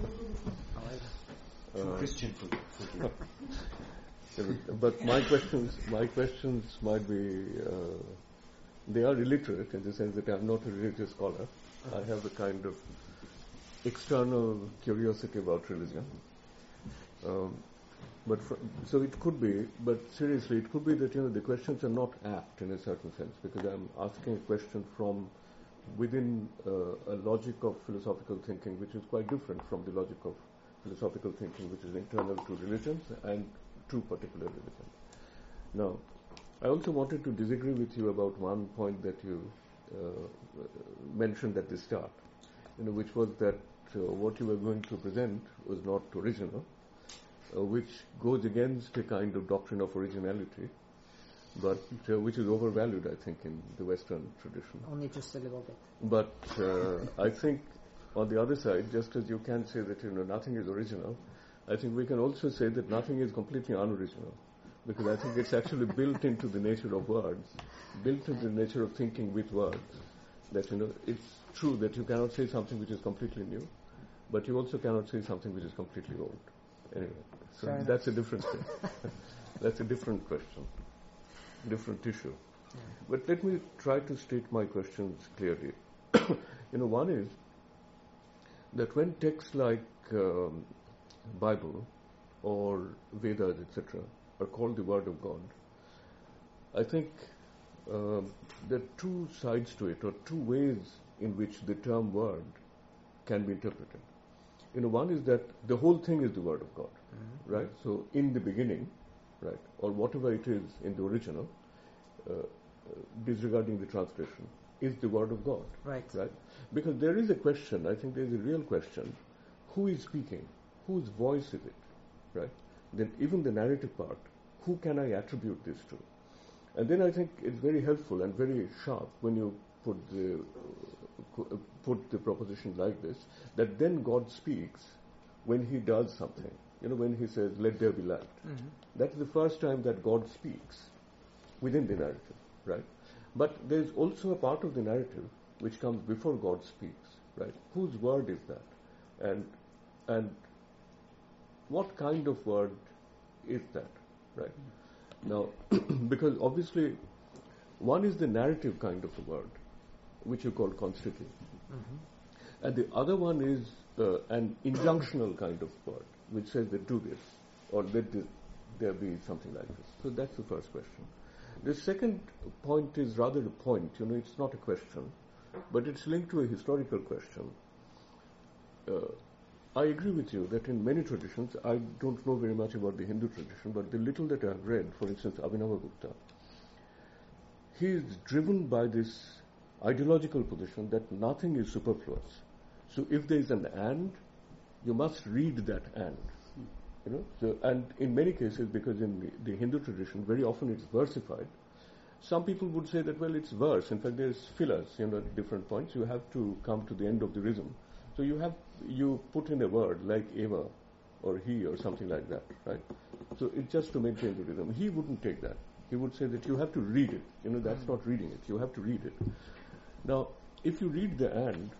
Christian food. But my questions might be, they are illiterate in the sense that I'm not a religious scholar. I have a kind of external curiosity about religion. So it could be, but seriously, it could be that the questions are not apt in a certain sense, because I'm asking a question from within a logic of philosophical thinking, which is quite different from the logic of philosophical thinking, which is internal to religions and to particular religions. Now, I also wanted to disagree with you about one point that you mentioned at the start, which was that what you were going to present was not original, which goes against a kind of doctrine of originality, but which is overvalued, I think, in the Western tradition. Only just a little bit. But I think, on the other side, just as you can say that nothing is original, I think we can also say that nothing is completely unoriginal, because I think it's actually built into the nature of words, built into the nature of thinking with words, that it's true that you cannot say something which is completely new, but you also cannot say something which is completely old. Anyway, so that's a different thing. That's a different question, different issue. Yeah. But let me try to state my questions clearly. One is that when texts like Bible or Vedas, etc., are called the Word of God, I think there are 2 sides to it, or 2 ways in which the term word can be interpreted. One is that the whole thing is the Word of God, right? So in the beginning, right, or whatever it is in the original, disregarding the translation, is the Word of God, right? Because there is a question, I think there is a real question, who is speaking? Whose voice is it, right? Then even the narrative part, who can I attribute this to? And then I think it's very helpful and very sharp when you put the proposition like this, that then God speaks when He does something. When He says, "Let there be light." Mm-hmm. That's the first time that God speaks within the narrative, right? But there's also a part of the narrative which comes before God speaks, right? Whose word is that? And what kind of word is that, right? Now, because obviously One is the narrative kind of a word, which you call constitutive. Mm-hmm. And the other one is an injunctional kind of word, which says that do this, or let there be something like this. So that's the first question. The second point is rather a point, it's not a question, but it's linked to a historical question. I agree with you that in many traditions, I don't know very much about the Hindu tradition, but the little that I've read, for instance, Abhinavagupta, he is driven by this ideological position that nothing is superfluous. So if there is an and, you must read that and. So, and in many cases, because in the Hindu tradition, very often it's versified, some people would say that, well, it's verse. In fact, there's fillers, at different points. You have to come to the end of the rhythm. So you put in a word like Eva or he or something like that, right? So it's just to maintain the rhythm. He wouldn't take that. He would say that you have to read it. That's not reading it. You have to read it. Now, if you read the and,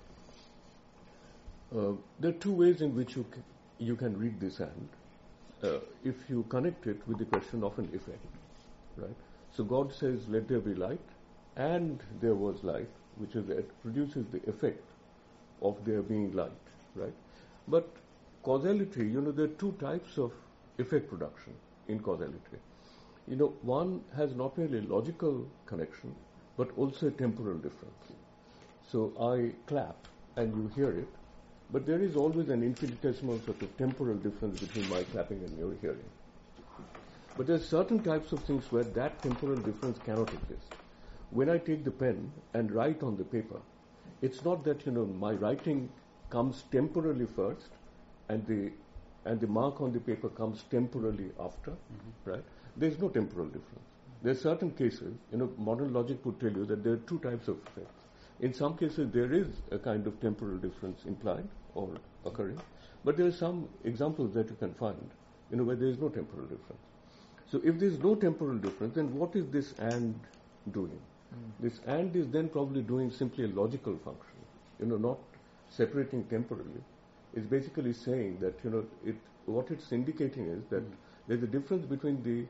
there are two ways in which you can read this and. If you connect it with the question of an effect, right? So God says, let there be light, and there was light, which is it produces the effect of there being light, right? But causality, there are two types of effect production in causality. One has not merely a logical connection, but also a temporal difference. So I clap, and you hear it, but there is always an infinitesimal sort of temporal difference between my clapping and your hearing. But there are certain types of things where that temporal difference cannot exist. When I take the pen and write on the paper, it's not that, my writing comes temporally first and the mark on the paper comes temporally after, right? There's no temporal difference. There are certain cases, modern logic would tell you that there are two types of effects. In some cases, there is a kind of temporal difference implied or occurring, but there are some examples that you can find, where there is no temporal difference. So if there is no temporal difference, then what is this and doing? This and is then probably doing simply a logical function, not separating temporally. It's basically saying that, what it's indicating is that there's a difference between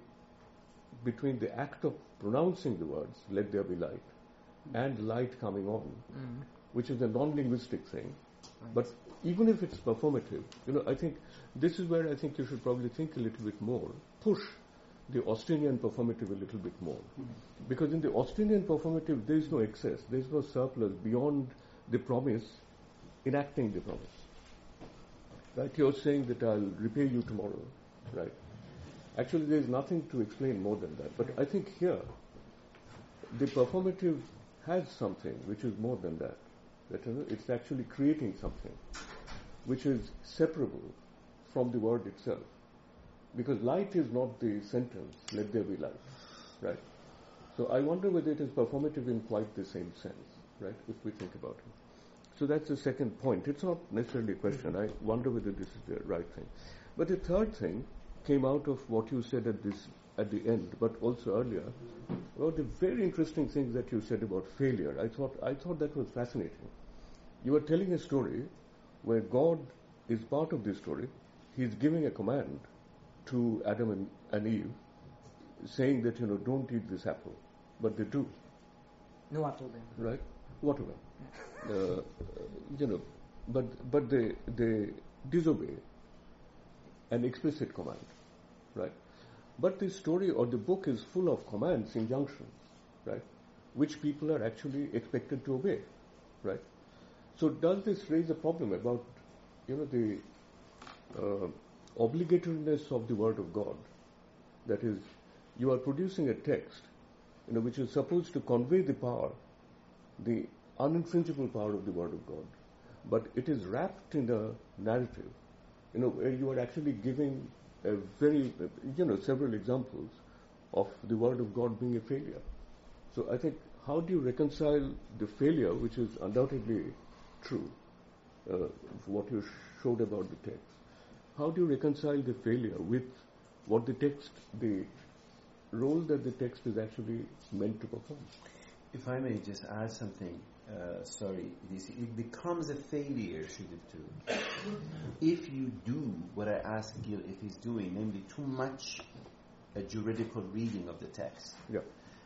the act of pronouncing the words, let there be light, and light coming on, which is a non-linguistic thing. Right. But even if it's performative, I think this is where I think you should probably think a little bit more, push the Austinian performative a little bit more. Because in the Austinian performative, there is no excess, there is no surplus beyond the promise, enacting the promise. Right? You're saying that I'll repay you tomorrow, right? Actually, there is nothing to explain more than that. But I think here, the performative has something which is more than that. That it's actually creating something which is separable from the word itself. Because light is not the sentence, let there be light, right? So I wonder whether it is performative in quite the same sense, right, if we think about it. So that's the second point. It's not necessarily a question. I wonder whether this is the right thing. But the third thing came out of what you said at the end, but also earlier, about the very interesting things that you said about failure. I thought that was fascinating. You were telling a story where God is part of this story. He's giving a command to Adam and Eve, saying that, don't eat this apple. But they do. No, I told them. Right? Whatever. But they disobey an explicit command. Right? But the story or the book is full of commands, injunctions, right? Which people are actually expected to obey. Right? So does this raise a problem about, the obligatoriness of the Word of God? That is, you are producing a text, which is supposed to convey the power, the uninfringible power of the Word of God, but it is wrapped in a narrative, where you are actually giving a very, several examples of the Word of God being a failure. So I think, how do you reconcile the failure, which is undoubtedly true, what you showed about the text? How do you reconcile the failure with what the role that the text is actually meant to perform? If I may just add something, it becomes a failure, Shudiptu, if you do what I ask Gil if he's doing, namely too much a juridical reading of the text. Yeah.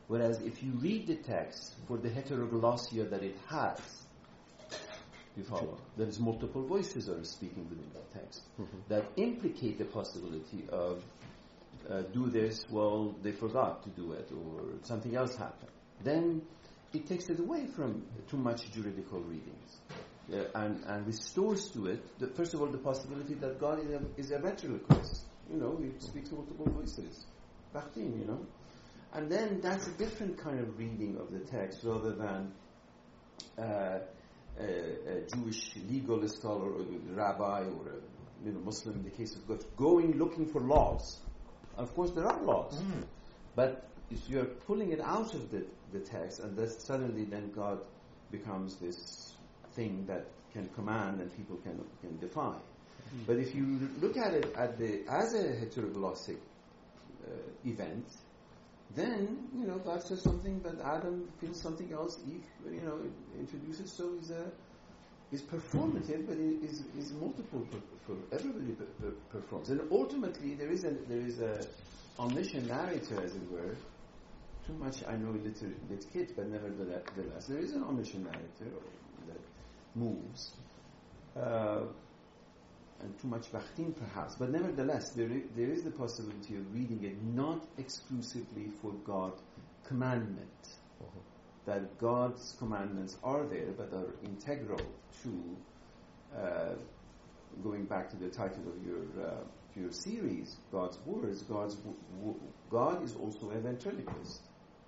Whereas if you read the text for the heteroglossia that it has, you follow? There is multiple voices are speaking within the text that implicate the possibility of do this, well, they forgot to do it, or something else happened. Then it takes it away from too much juridical readings and restores to it, first of all, the possibility that God is a ventriloquist. You know, he speaks multiple voices. Bachtin, you know. And then that's a different kind of reading of the text rather than a Jewish legal scholar or a rabbi or a Muslim in the case of God going looking for laws. Of course, there are laws, but if you're pulling it out of the text, and then suddenly then God becomes this thing that can command and people can defy. But if you look at it as a heteroglossic event, then God says something, but Adam feels something else. Eve, introduces. So is performative, but is multiple. Everybody performs, and ultimately there is a omniscient narrator, as it were. Too much, I know, lit kid, but nevertheless, there is an omniscient narrator that moves. And too much Bachtin perhaps, but nevertheless there is the possibility of reading it not exclusively for God's commandment, that God's commandments are there but are integral to going back to the title of your series, God's words. God is also a ventriloquist.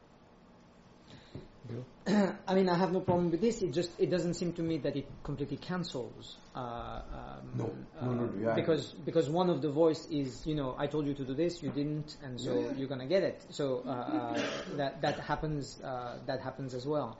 I mean, I have no problem with this. It doesn't seem to me that it completely cancels. No, because one of the voice is, I told you to do this, you didn't, and so you're gonna get it. So that happens. That happens as well.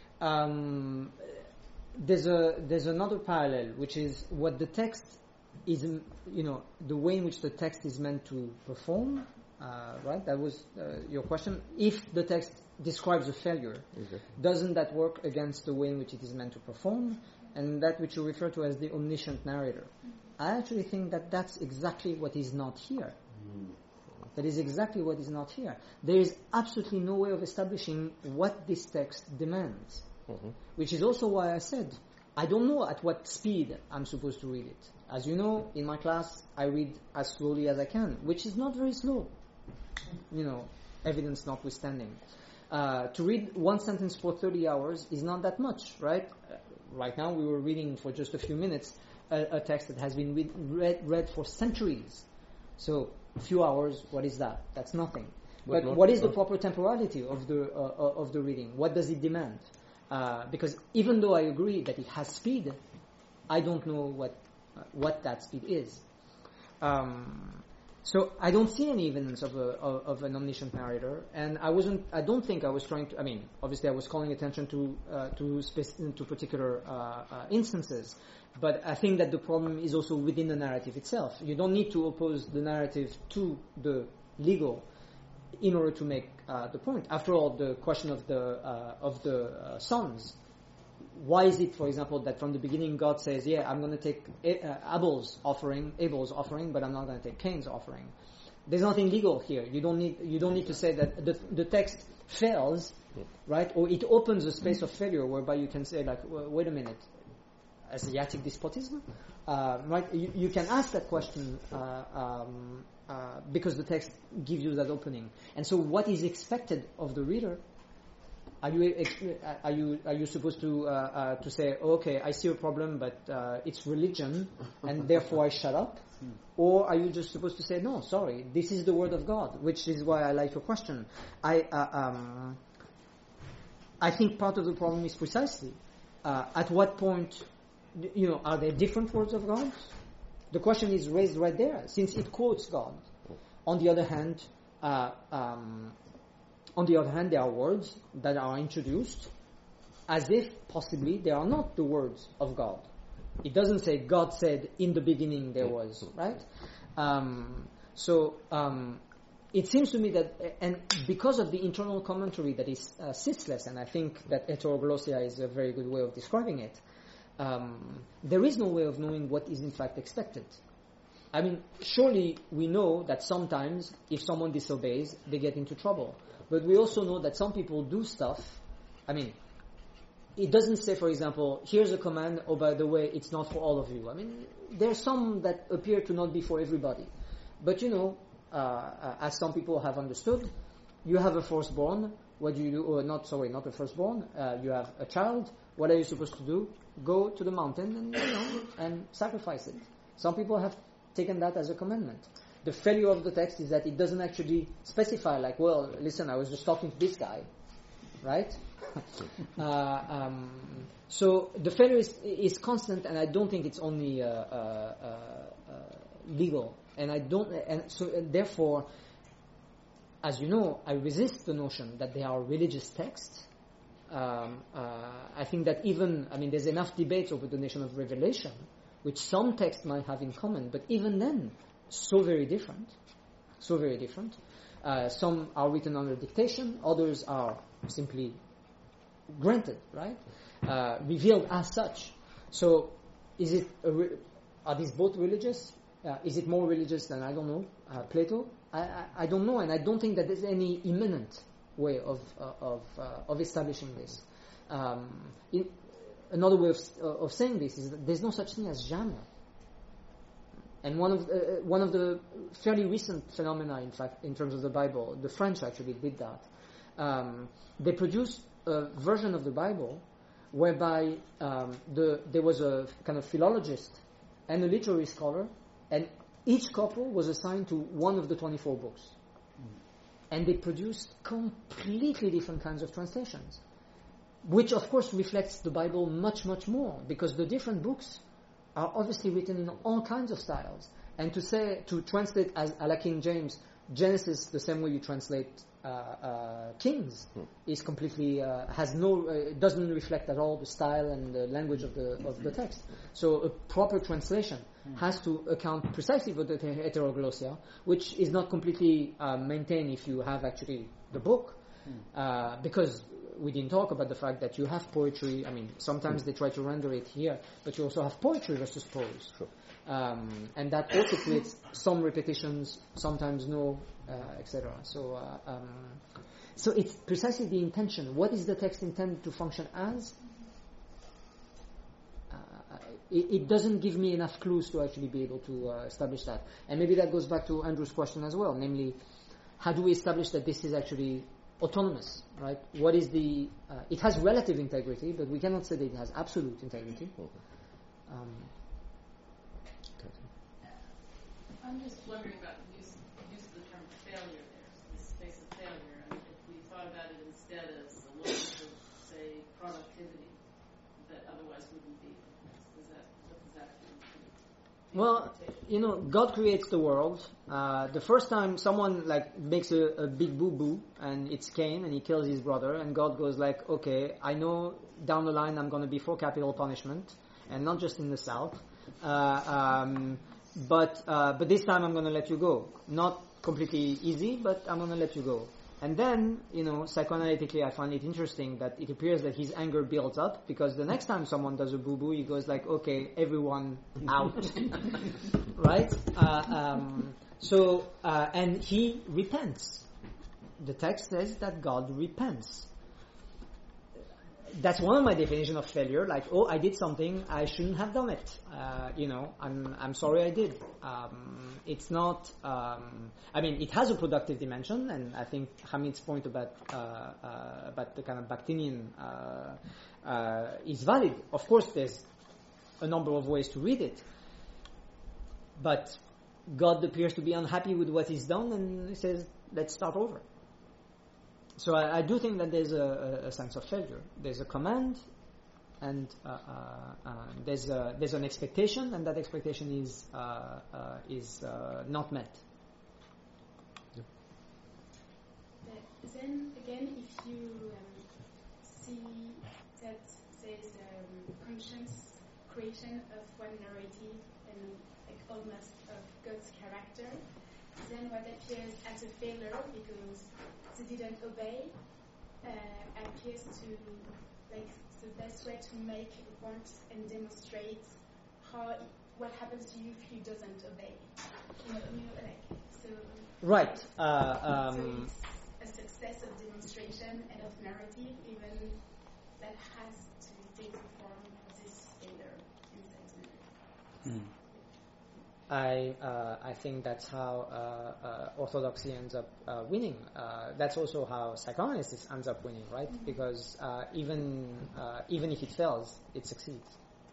There's another parallel, which is what the text is. The way in which the text is meant to perform. Right? That was your question. If the text describes a failure, doesn't that work against the way in which it is meant to perform, and that which you refer to as the omniscient narrator? I actually think that that's exactly what is not here. That is exactly what is not here. There is absolutely no way of establishing what this text demands, which is also why I said I don't know at what speed I'm supposed to read it. As you know, in my class, I read as slowly as I can, which is not very slow, evidence notwithstanding. To read one sentence for 30 hours is not that much, right? Right now we were reading for just a few minutes a text that has been read for centuries. So a few hours, what is that? That's nothing. But what is the proper temporality of the reading? What does it demand? Because even though I agree that it has speed, I don't know what that speed is. So I don't see any evidence of an omniscient narrator, and I don't think I was trying to. I mean, obviously, I was calling attention to particular instances, but I think that the problem is also within the narrative itself. You don't need to oppose the narrative to the legal in order to make the point. After all, the question of the sons. Why is it, for example, that from the beginning God says, "Yeah, I'm going to take Abel's offering, but I'm not going to take Cain's offering"? There's nothing legal here. You don't need to say that the text fails, right? Or it opens a space of failure whereby you can say, like, well, wait a minute, Asiatic despotism, right? You can ask that question because the text gives you that opening. And so, what is expected of the reader? Are you supposed to say, okay, I see a problem, but it's religion, and therefore I shut up? Or are you just supposed to say, no, sorry, this is the word of God, which is why I like your question. I think part of the problem is precisely at what point, are there different words of God? The question is raised right there, since it quotes God. On the other hand, there are words that are introduced as if possibly they are not the words of God. It doesn't say God said in the beginning there was, right? It seems to me that, and because of the internal commentary that is ceaseless, and I think that heteroglossia is a very good way of describing it, there is no way of knowing what is in fact expected. I mean, surely we know that sometimes if someone disobeys, they get into trouble. But we also know that some people do stuff. I mean, it doesn't say, for example, here's a command, oh, by the way, it's not for all of you. I mean, there are some that appear to not be for everybody. But as some people have understood, you have a firstborn. What do you do? Oh, not a firstborn. You have a child. What are you supposed to do? Go to the mountain and sacrifice it. Some people have taken that as a commandment. The failure of the text is that it doesn't actually specify, like, well, listen, I was just talking to this guy, right? So the failure is constant, and I don't think it's only legal. And therefore, as you know, I resist the notion that they are religious texts. I think that there's enough debate over the nation of Revelation, which some texts might have in common, but even then, so very different. Some are written under dictation, others are simply granted, right? Revealed as such. So, are these both religious? Is it more religious than, I don't know, Plato? I don't know, and I don't think that there's any imminent way of establishing this. Another way of saying this is that there's no such thing as genre. And one of the fairly recent phenomena, in fact, in terms of the Bible, the French actually did that. They produced a version of the Bible whereby there was a kind of philologist and a literary scholar, and each couple was assigned to one of the 24 books. And they produced completely different kinds of translations, which of course reflects the Bible much, much more, because the different books are obviously written in all kinds of styles. And to translate as a la King James, Genesis the same way you translate Kings is completely doesn't reflect at all the style and the language of the text. So a proper translation has to account precisely for the heteroglossia, which is not completely maintained if you have actually the book, because we didn't talk about the fact that you have poetry. I mean, sometimes they try to render it here, but you also have poetry versus prose. Sure. And that also creates some repetitions, sometimes no, etc. So it's precisely the intention. What is the text intended to function as? It doesn't give me enough clues to actually be able to establish that. And maybe that goes back to Andrew's question as well, namely, how do we establish that this is actually autonomous, right? What is it has relative integrity, but we cannot say that it has absolute integrity. I'm just wondering about the use of the term failure there, the space of failure, and if we thought about it instead as a look of, say, productivity that otherwise wouldn't be. What does that mean? Well, God creates the world. The first time someone makes a big boo-boo, and it's Cain, and he kills his brother, and God goes like, okay, I know down the line I'm going to be for capital punishment, and not just in the South. But this time I'm going to let you go. Not completely easy, but I'm going to let you go. And then, psychoanalytically, I find it interesting that it appears that his anger builds up, because the next time someone does a boo-boo, he goes like, okay, everyone out. Right? And he repents. The text says that God repents. That's one of my definitions of failure. Like, I did something, I shouldn't have done it. I'm sorry I did. It's not. It has a productive dimension, and I think Hamid's point about the kind of Bakhtinian is valid. Of course, there's a number of ways to read it, but God appears to be unhappy with what he's done, and he says, "Let's start over." So I do think that there's a sense of failure. There's a command, and there's an expectation, and that expectation is not met. Yeah. Then again, if you see that there's conscious creation of one narrative and almost of God's character, then what appears as a failure because they didn't obey appears to the best way to make a point and demonstrate what happens to you if you doesn't obey. Right. a success of demonstration and of narrative, even that has to take the form of this later in I think that's how orthodoxy ends up winning. That's also how psychoanalysis ends up winning, right? Mm-hmm. Because even if it fails, it succeeds.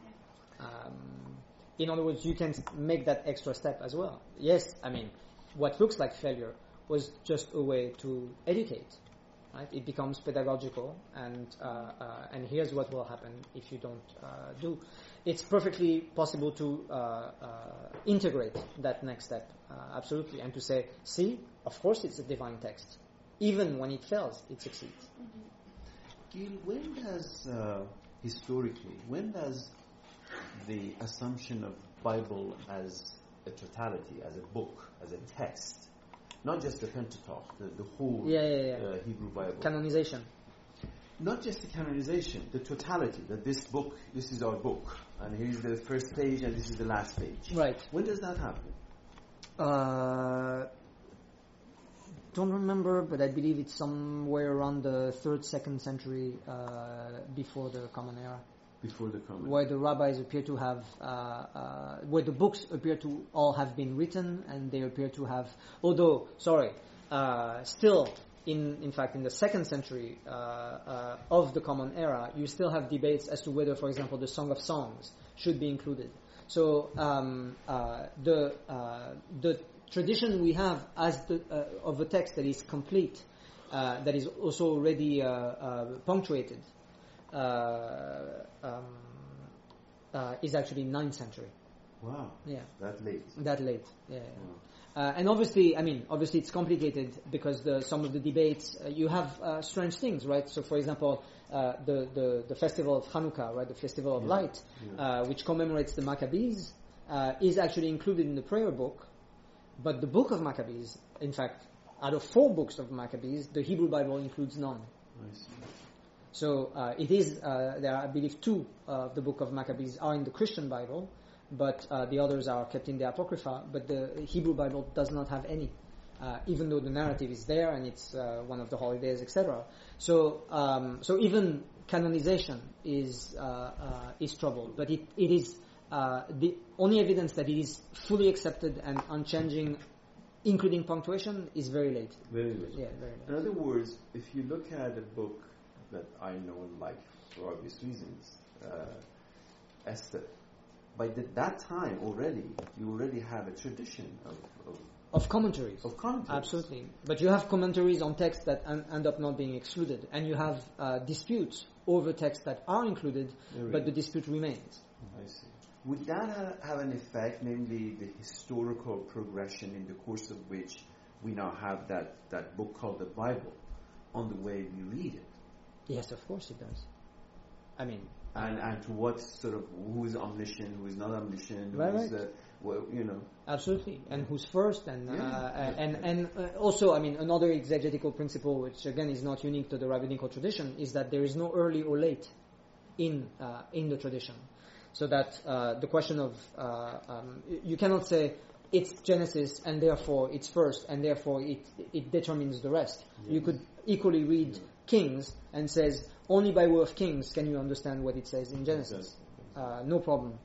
In other words, you can make that extra step as well. Yes, I mean, what looks like failure was just a way to educate, right? It becomes pedagogical, and here's what will happen if you don't do. It's perfectly possible to integrate that next step, absolutely, and to say, see, of course it's a divine text. Even when it fails, it succeeds. Gil, when does, historically, the assumption of Bible as a totality, as a book, as a text, not just the Pentateuch, the whole Hebrew Bible. Canonization. Not just the canonization, the totality, that this book, this is our book, and here's the first page and this is the last page. Right. When does that happen? Don't remember, but I believe it's somewhere around the 3rd, 2nd century before the Common Era. Before the Common Era. Where the rabbis appear to have, where the books appear to all have been written, and they appear to have, still, in fact, in the 2nd century of the Common Era, you still have debates as to whether, for example, the Song of Songs should be included. So the tradition we have as of a text that is complete, that is also already punctuated, is actually 9th century. Wow. Yeah. That late. Yeah. Wow. And obviously it's complicated because some of the debates, you have strange things, right? So, for example, the festival of Hanukkah, right, the festival of light, which commemorates the Maccabees, is actually included in the prayer book. But the book of Maccabees, in fact, out of 4 books of Maccabees, the Hebrew Bible includes none. I see. So it is, there are, I believe, 2 of the book of Maccabees are in the Christian Bible, but the others are kept in the Apocrypha, but the Hebrew Bible does not have any, even though the narrative is there and it's one of the holidays, etc. So even canonization is troubled, but it is the only evidence that it is fully accepted and unchanging, including punctuation, is very late. Very late. Yeah, very late. In other words, if you look at a book that I know and like for obvious reasons, Esther, by that time already, you already have a tradition of commentaries. Of commentaries. Absolutely. But you have commentaries on texts that end up not being excluded, and you have disputes over texts that are included, but the dispute remains. I see. Would that have an effect, namely the historical progression in the course of which we now have that book called the Bible, on the way we read it? Yes, of course it does. I mean... And to what sort of, who is omniscient, who is not omniscient, Absolutely. And who's first, and also, I mean, another exegetical principle, which again is not unique to the rabbinical tradition, is that there is no early or late in the tradition. So that the question of, you cannot say, it's Genesis, and therefore it's first, and therefore it determines the rest. Yes. You could equally read Kings and says, only by way of Kings can you understand what it says in Genesis. No problem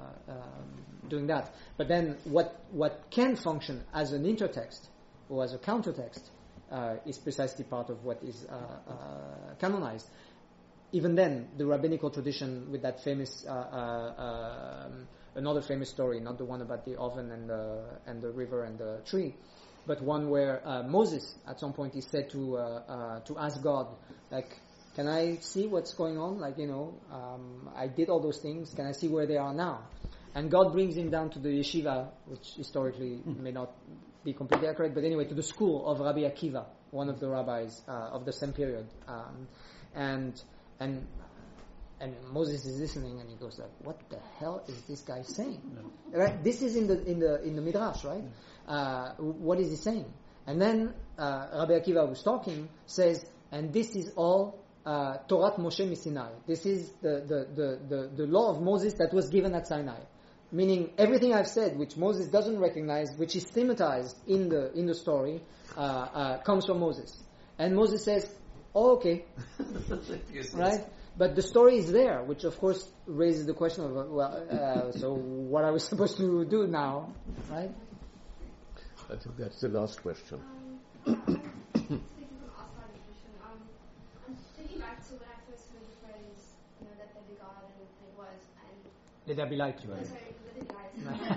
doing that. But then what can function as an intertext or as a countertext is precisely part of what is canonized. Even then, the rabbinical tradition with that famous, another famous story, not the one about the oven and the river and the tree, but one where Moses at some point is said to ask God, like, can I see what's going on? Like, I did all those things. Can I see where they are now? And God brings him down to the yeshiva, which historically may not be completely accurate, but anyway, to the school of Rabbi Akiva, one of the rabbis of the same period. And Moses is listening, and he goes like, "What the hell is this guy saying?" No. Right? This is in the Midrash, right? What is he saying? And then Rabbi Akiva, who's talking, says, "And this is all Torat Moshe Sinai. This is the law of Moses that was given at Sinai." Meaning everything I've said, which Moses doesn't recognize, which is thematized in the story, comes from Moses. And Moses says, oh, okay. Yes, Right? But the story is there, which of course raises the question of, so what are we supposed to do now? Right? I think that's the last question. Speaking from outside the tradition, I'm thinking back to when I first heard the phrase, that there be God, and it was, and Let there be light. sorry, let there be light.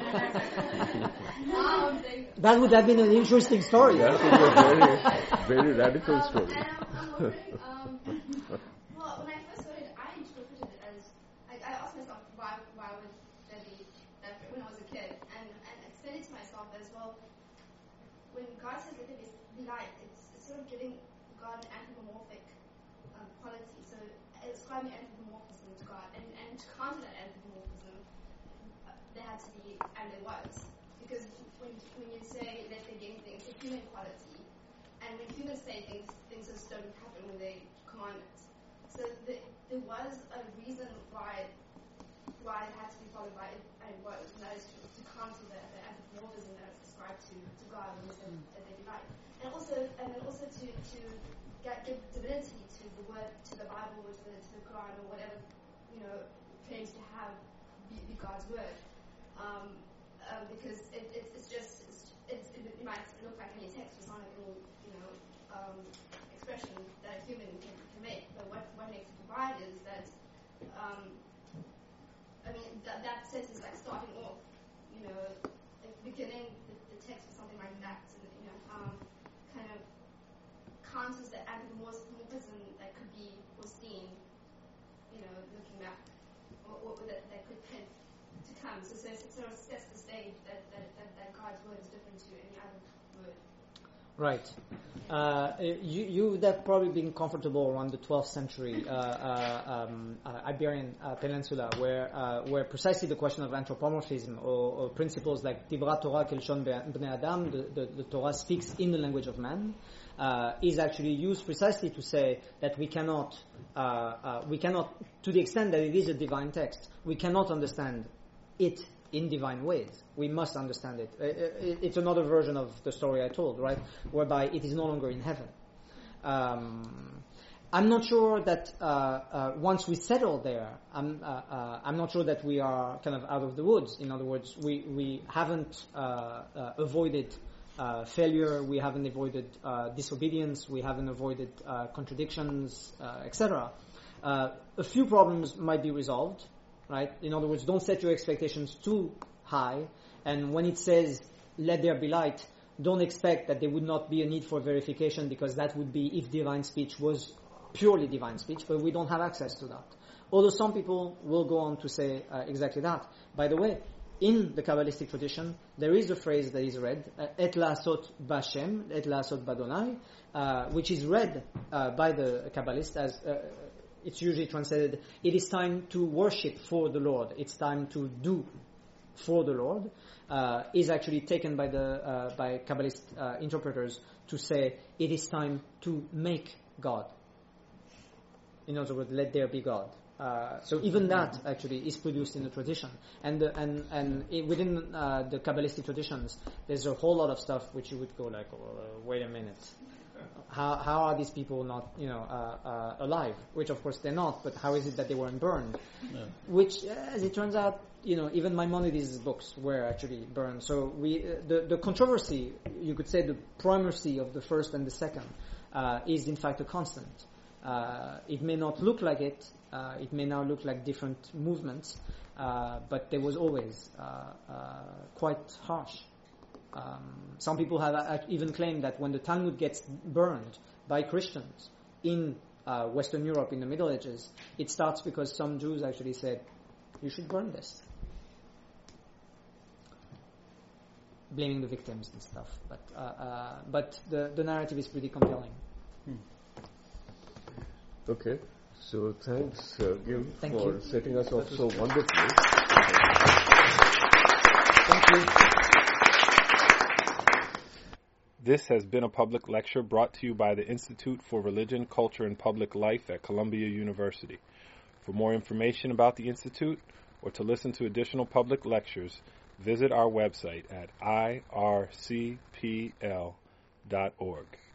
That would have been an interesting story. That is a very radical story. And I'm wondering, well, when I first heard it, I interpreted it as, I asked myself, why would there be that when I was a kid? And I explained it to myself as well. When God says let there be light, it's sort of giving God an anthropomorphic quality. So ascribing anthropomorphism to God. And to counter that anthropomorphism, there had to be, and there was. Because when you say let there be anything, it's a human quality. And when humans say things just don't happen when they command it. So there was a reason why it had to be followed by it, and it was, and that is to counter the anthropomorphism that is ascribed to God when they say that they be light. And then also to give divinity to the word, to the Bible, or to the Quran, or whatever claims to have be God's word. Because it might look like any text or sound like any expression that a human can make, but what makes it divine is that that sense is like starting off, beginning the text with something like that, and kind of counters the anthropomorphism that could be foreseen, looking back, or that could tend to come. So it sort of sets the stage that God's word is different to any other word. Right. You would have probably been comfortable around the 12th century Iberian Peninsula, where precisely the question of anthropomorphism or principles like Dibra Torah Kelshon Bnei Adam, the Torah speaks in the language of man, is actually used precisely to say that we cannot, to the extent that it is a divine text, we cannot understand it in divine ways. We must understand it. It's another version of the story I told, right? Whereby it is no longer in heaven. I'm not sure that once we settle there, I'm not sure that we are kind of out of the woods. In other words, we haven't avoided failure, we haven't avoided disobedience, we haven't avoided contradictions, etc. A few problems might be resolved. Right? In other words, don't set your expectations too high. And when it says, let there be light, don't expect that there would not be a need for verification, because that would be if divine speech was purely divine speech, but we don't have access to that. Although some people will go on to say exactly that. By the way, in the Kabbalistic tradition, there is a phrase that is read, et la'asot b'Hashem, et la'asot b'Adonai, which is read by the Kabbalists as... it's usually translated, it is time to worship for the Lord. It's time to do for the Lord. Is actually taken by Kabbalist interpreters to say it is time to make God. In other words, let there be God. So even that actually is produced in the tradition, and within the Kabbalistic traditions, there's a whole lot of stuff which you would go like, wait a minute. How are these people not, alive? Which of course they're not, but how is it that they weren't burned? Yeah. Which, as it turns out, even Maimonides' books were actually burned. So the controversy, you could say the primacy of the first and the second, is in fact a constant. It may not look like it. It may now look like different movements, but there was always quite harsh. Some people have even claimed that when the Talmud gets burned by Christians in Western Europe in the Middle Ages, it starts because some Jews actually said, you should burn this. Blaming the victims and stuff. But the narrative is pretty compelling. Okay. So thanks, Gil, Thank for you. setting us off so wonderfully. Thank you. This has been a public lecture brought to you by the Institute for Religion, Culture, and Public Life at Columbia University. For more information about the Institute or to listen to additional public lectures, visit our website at ircpl.org.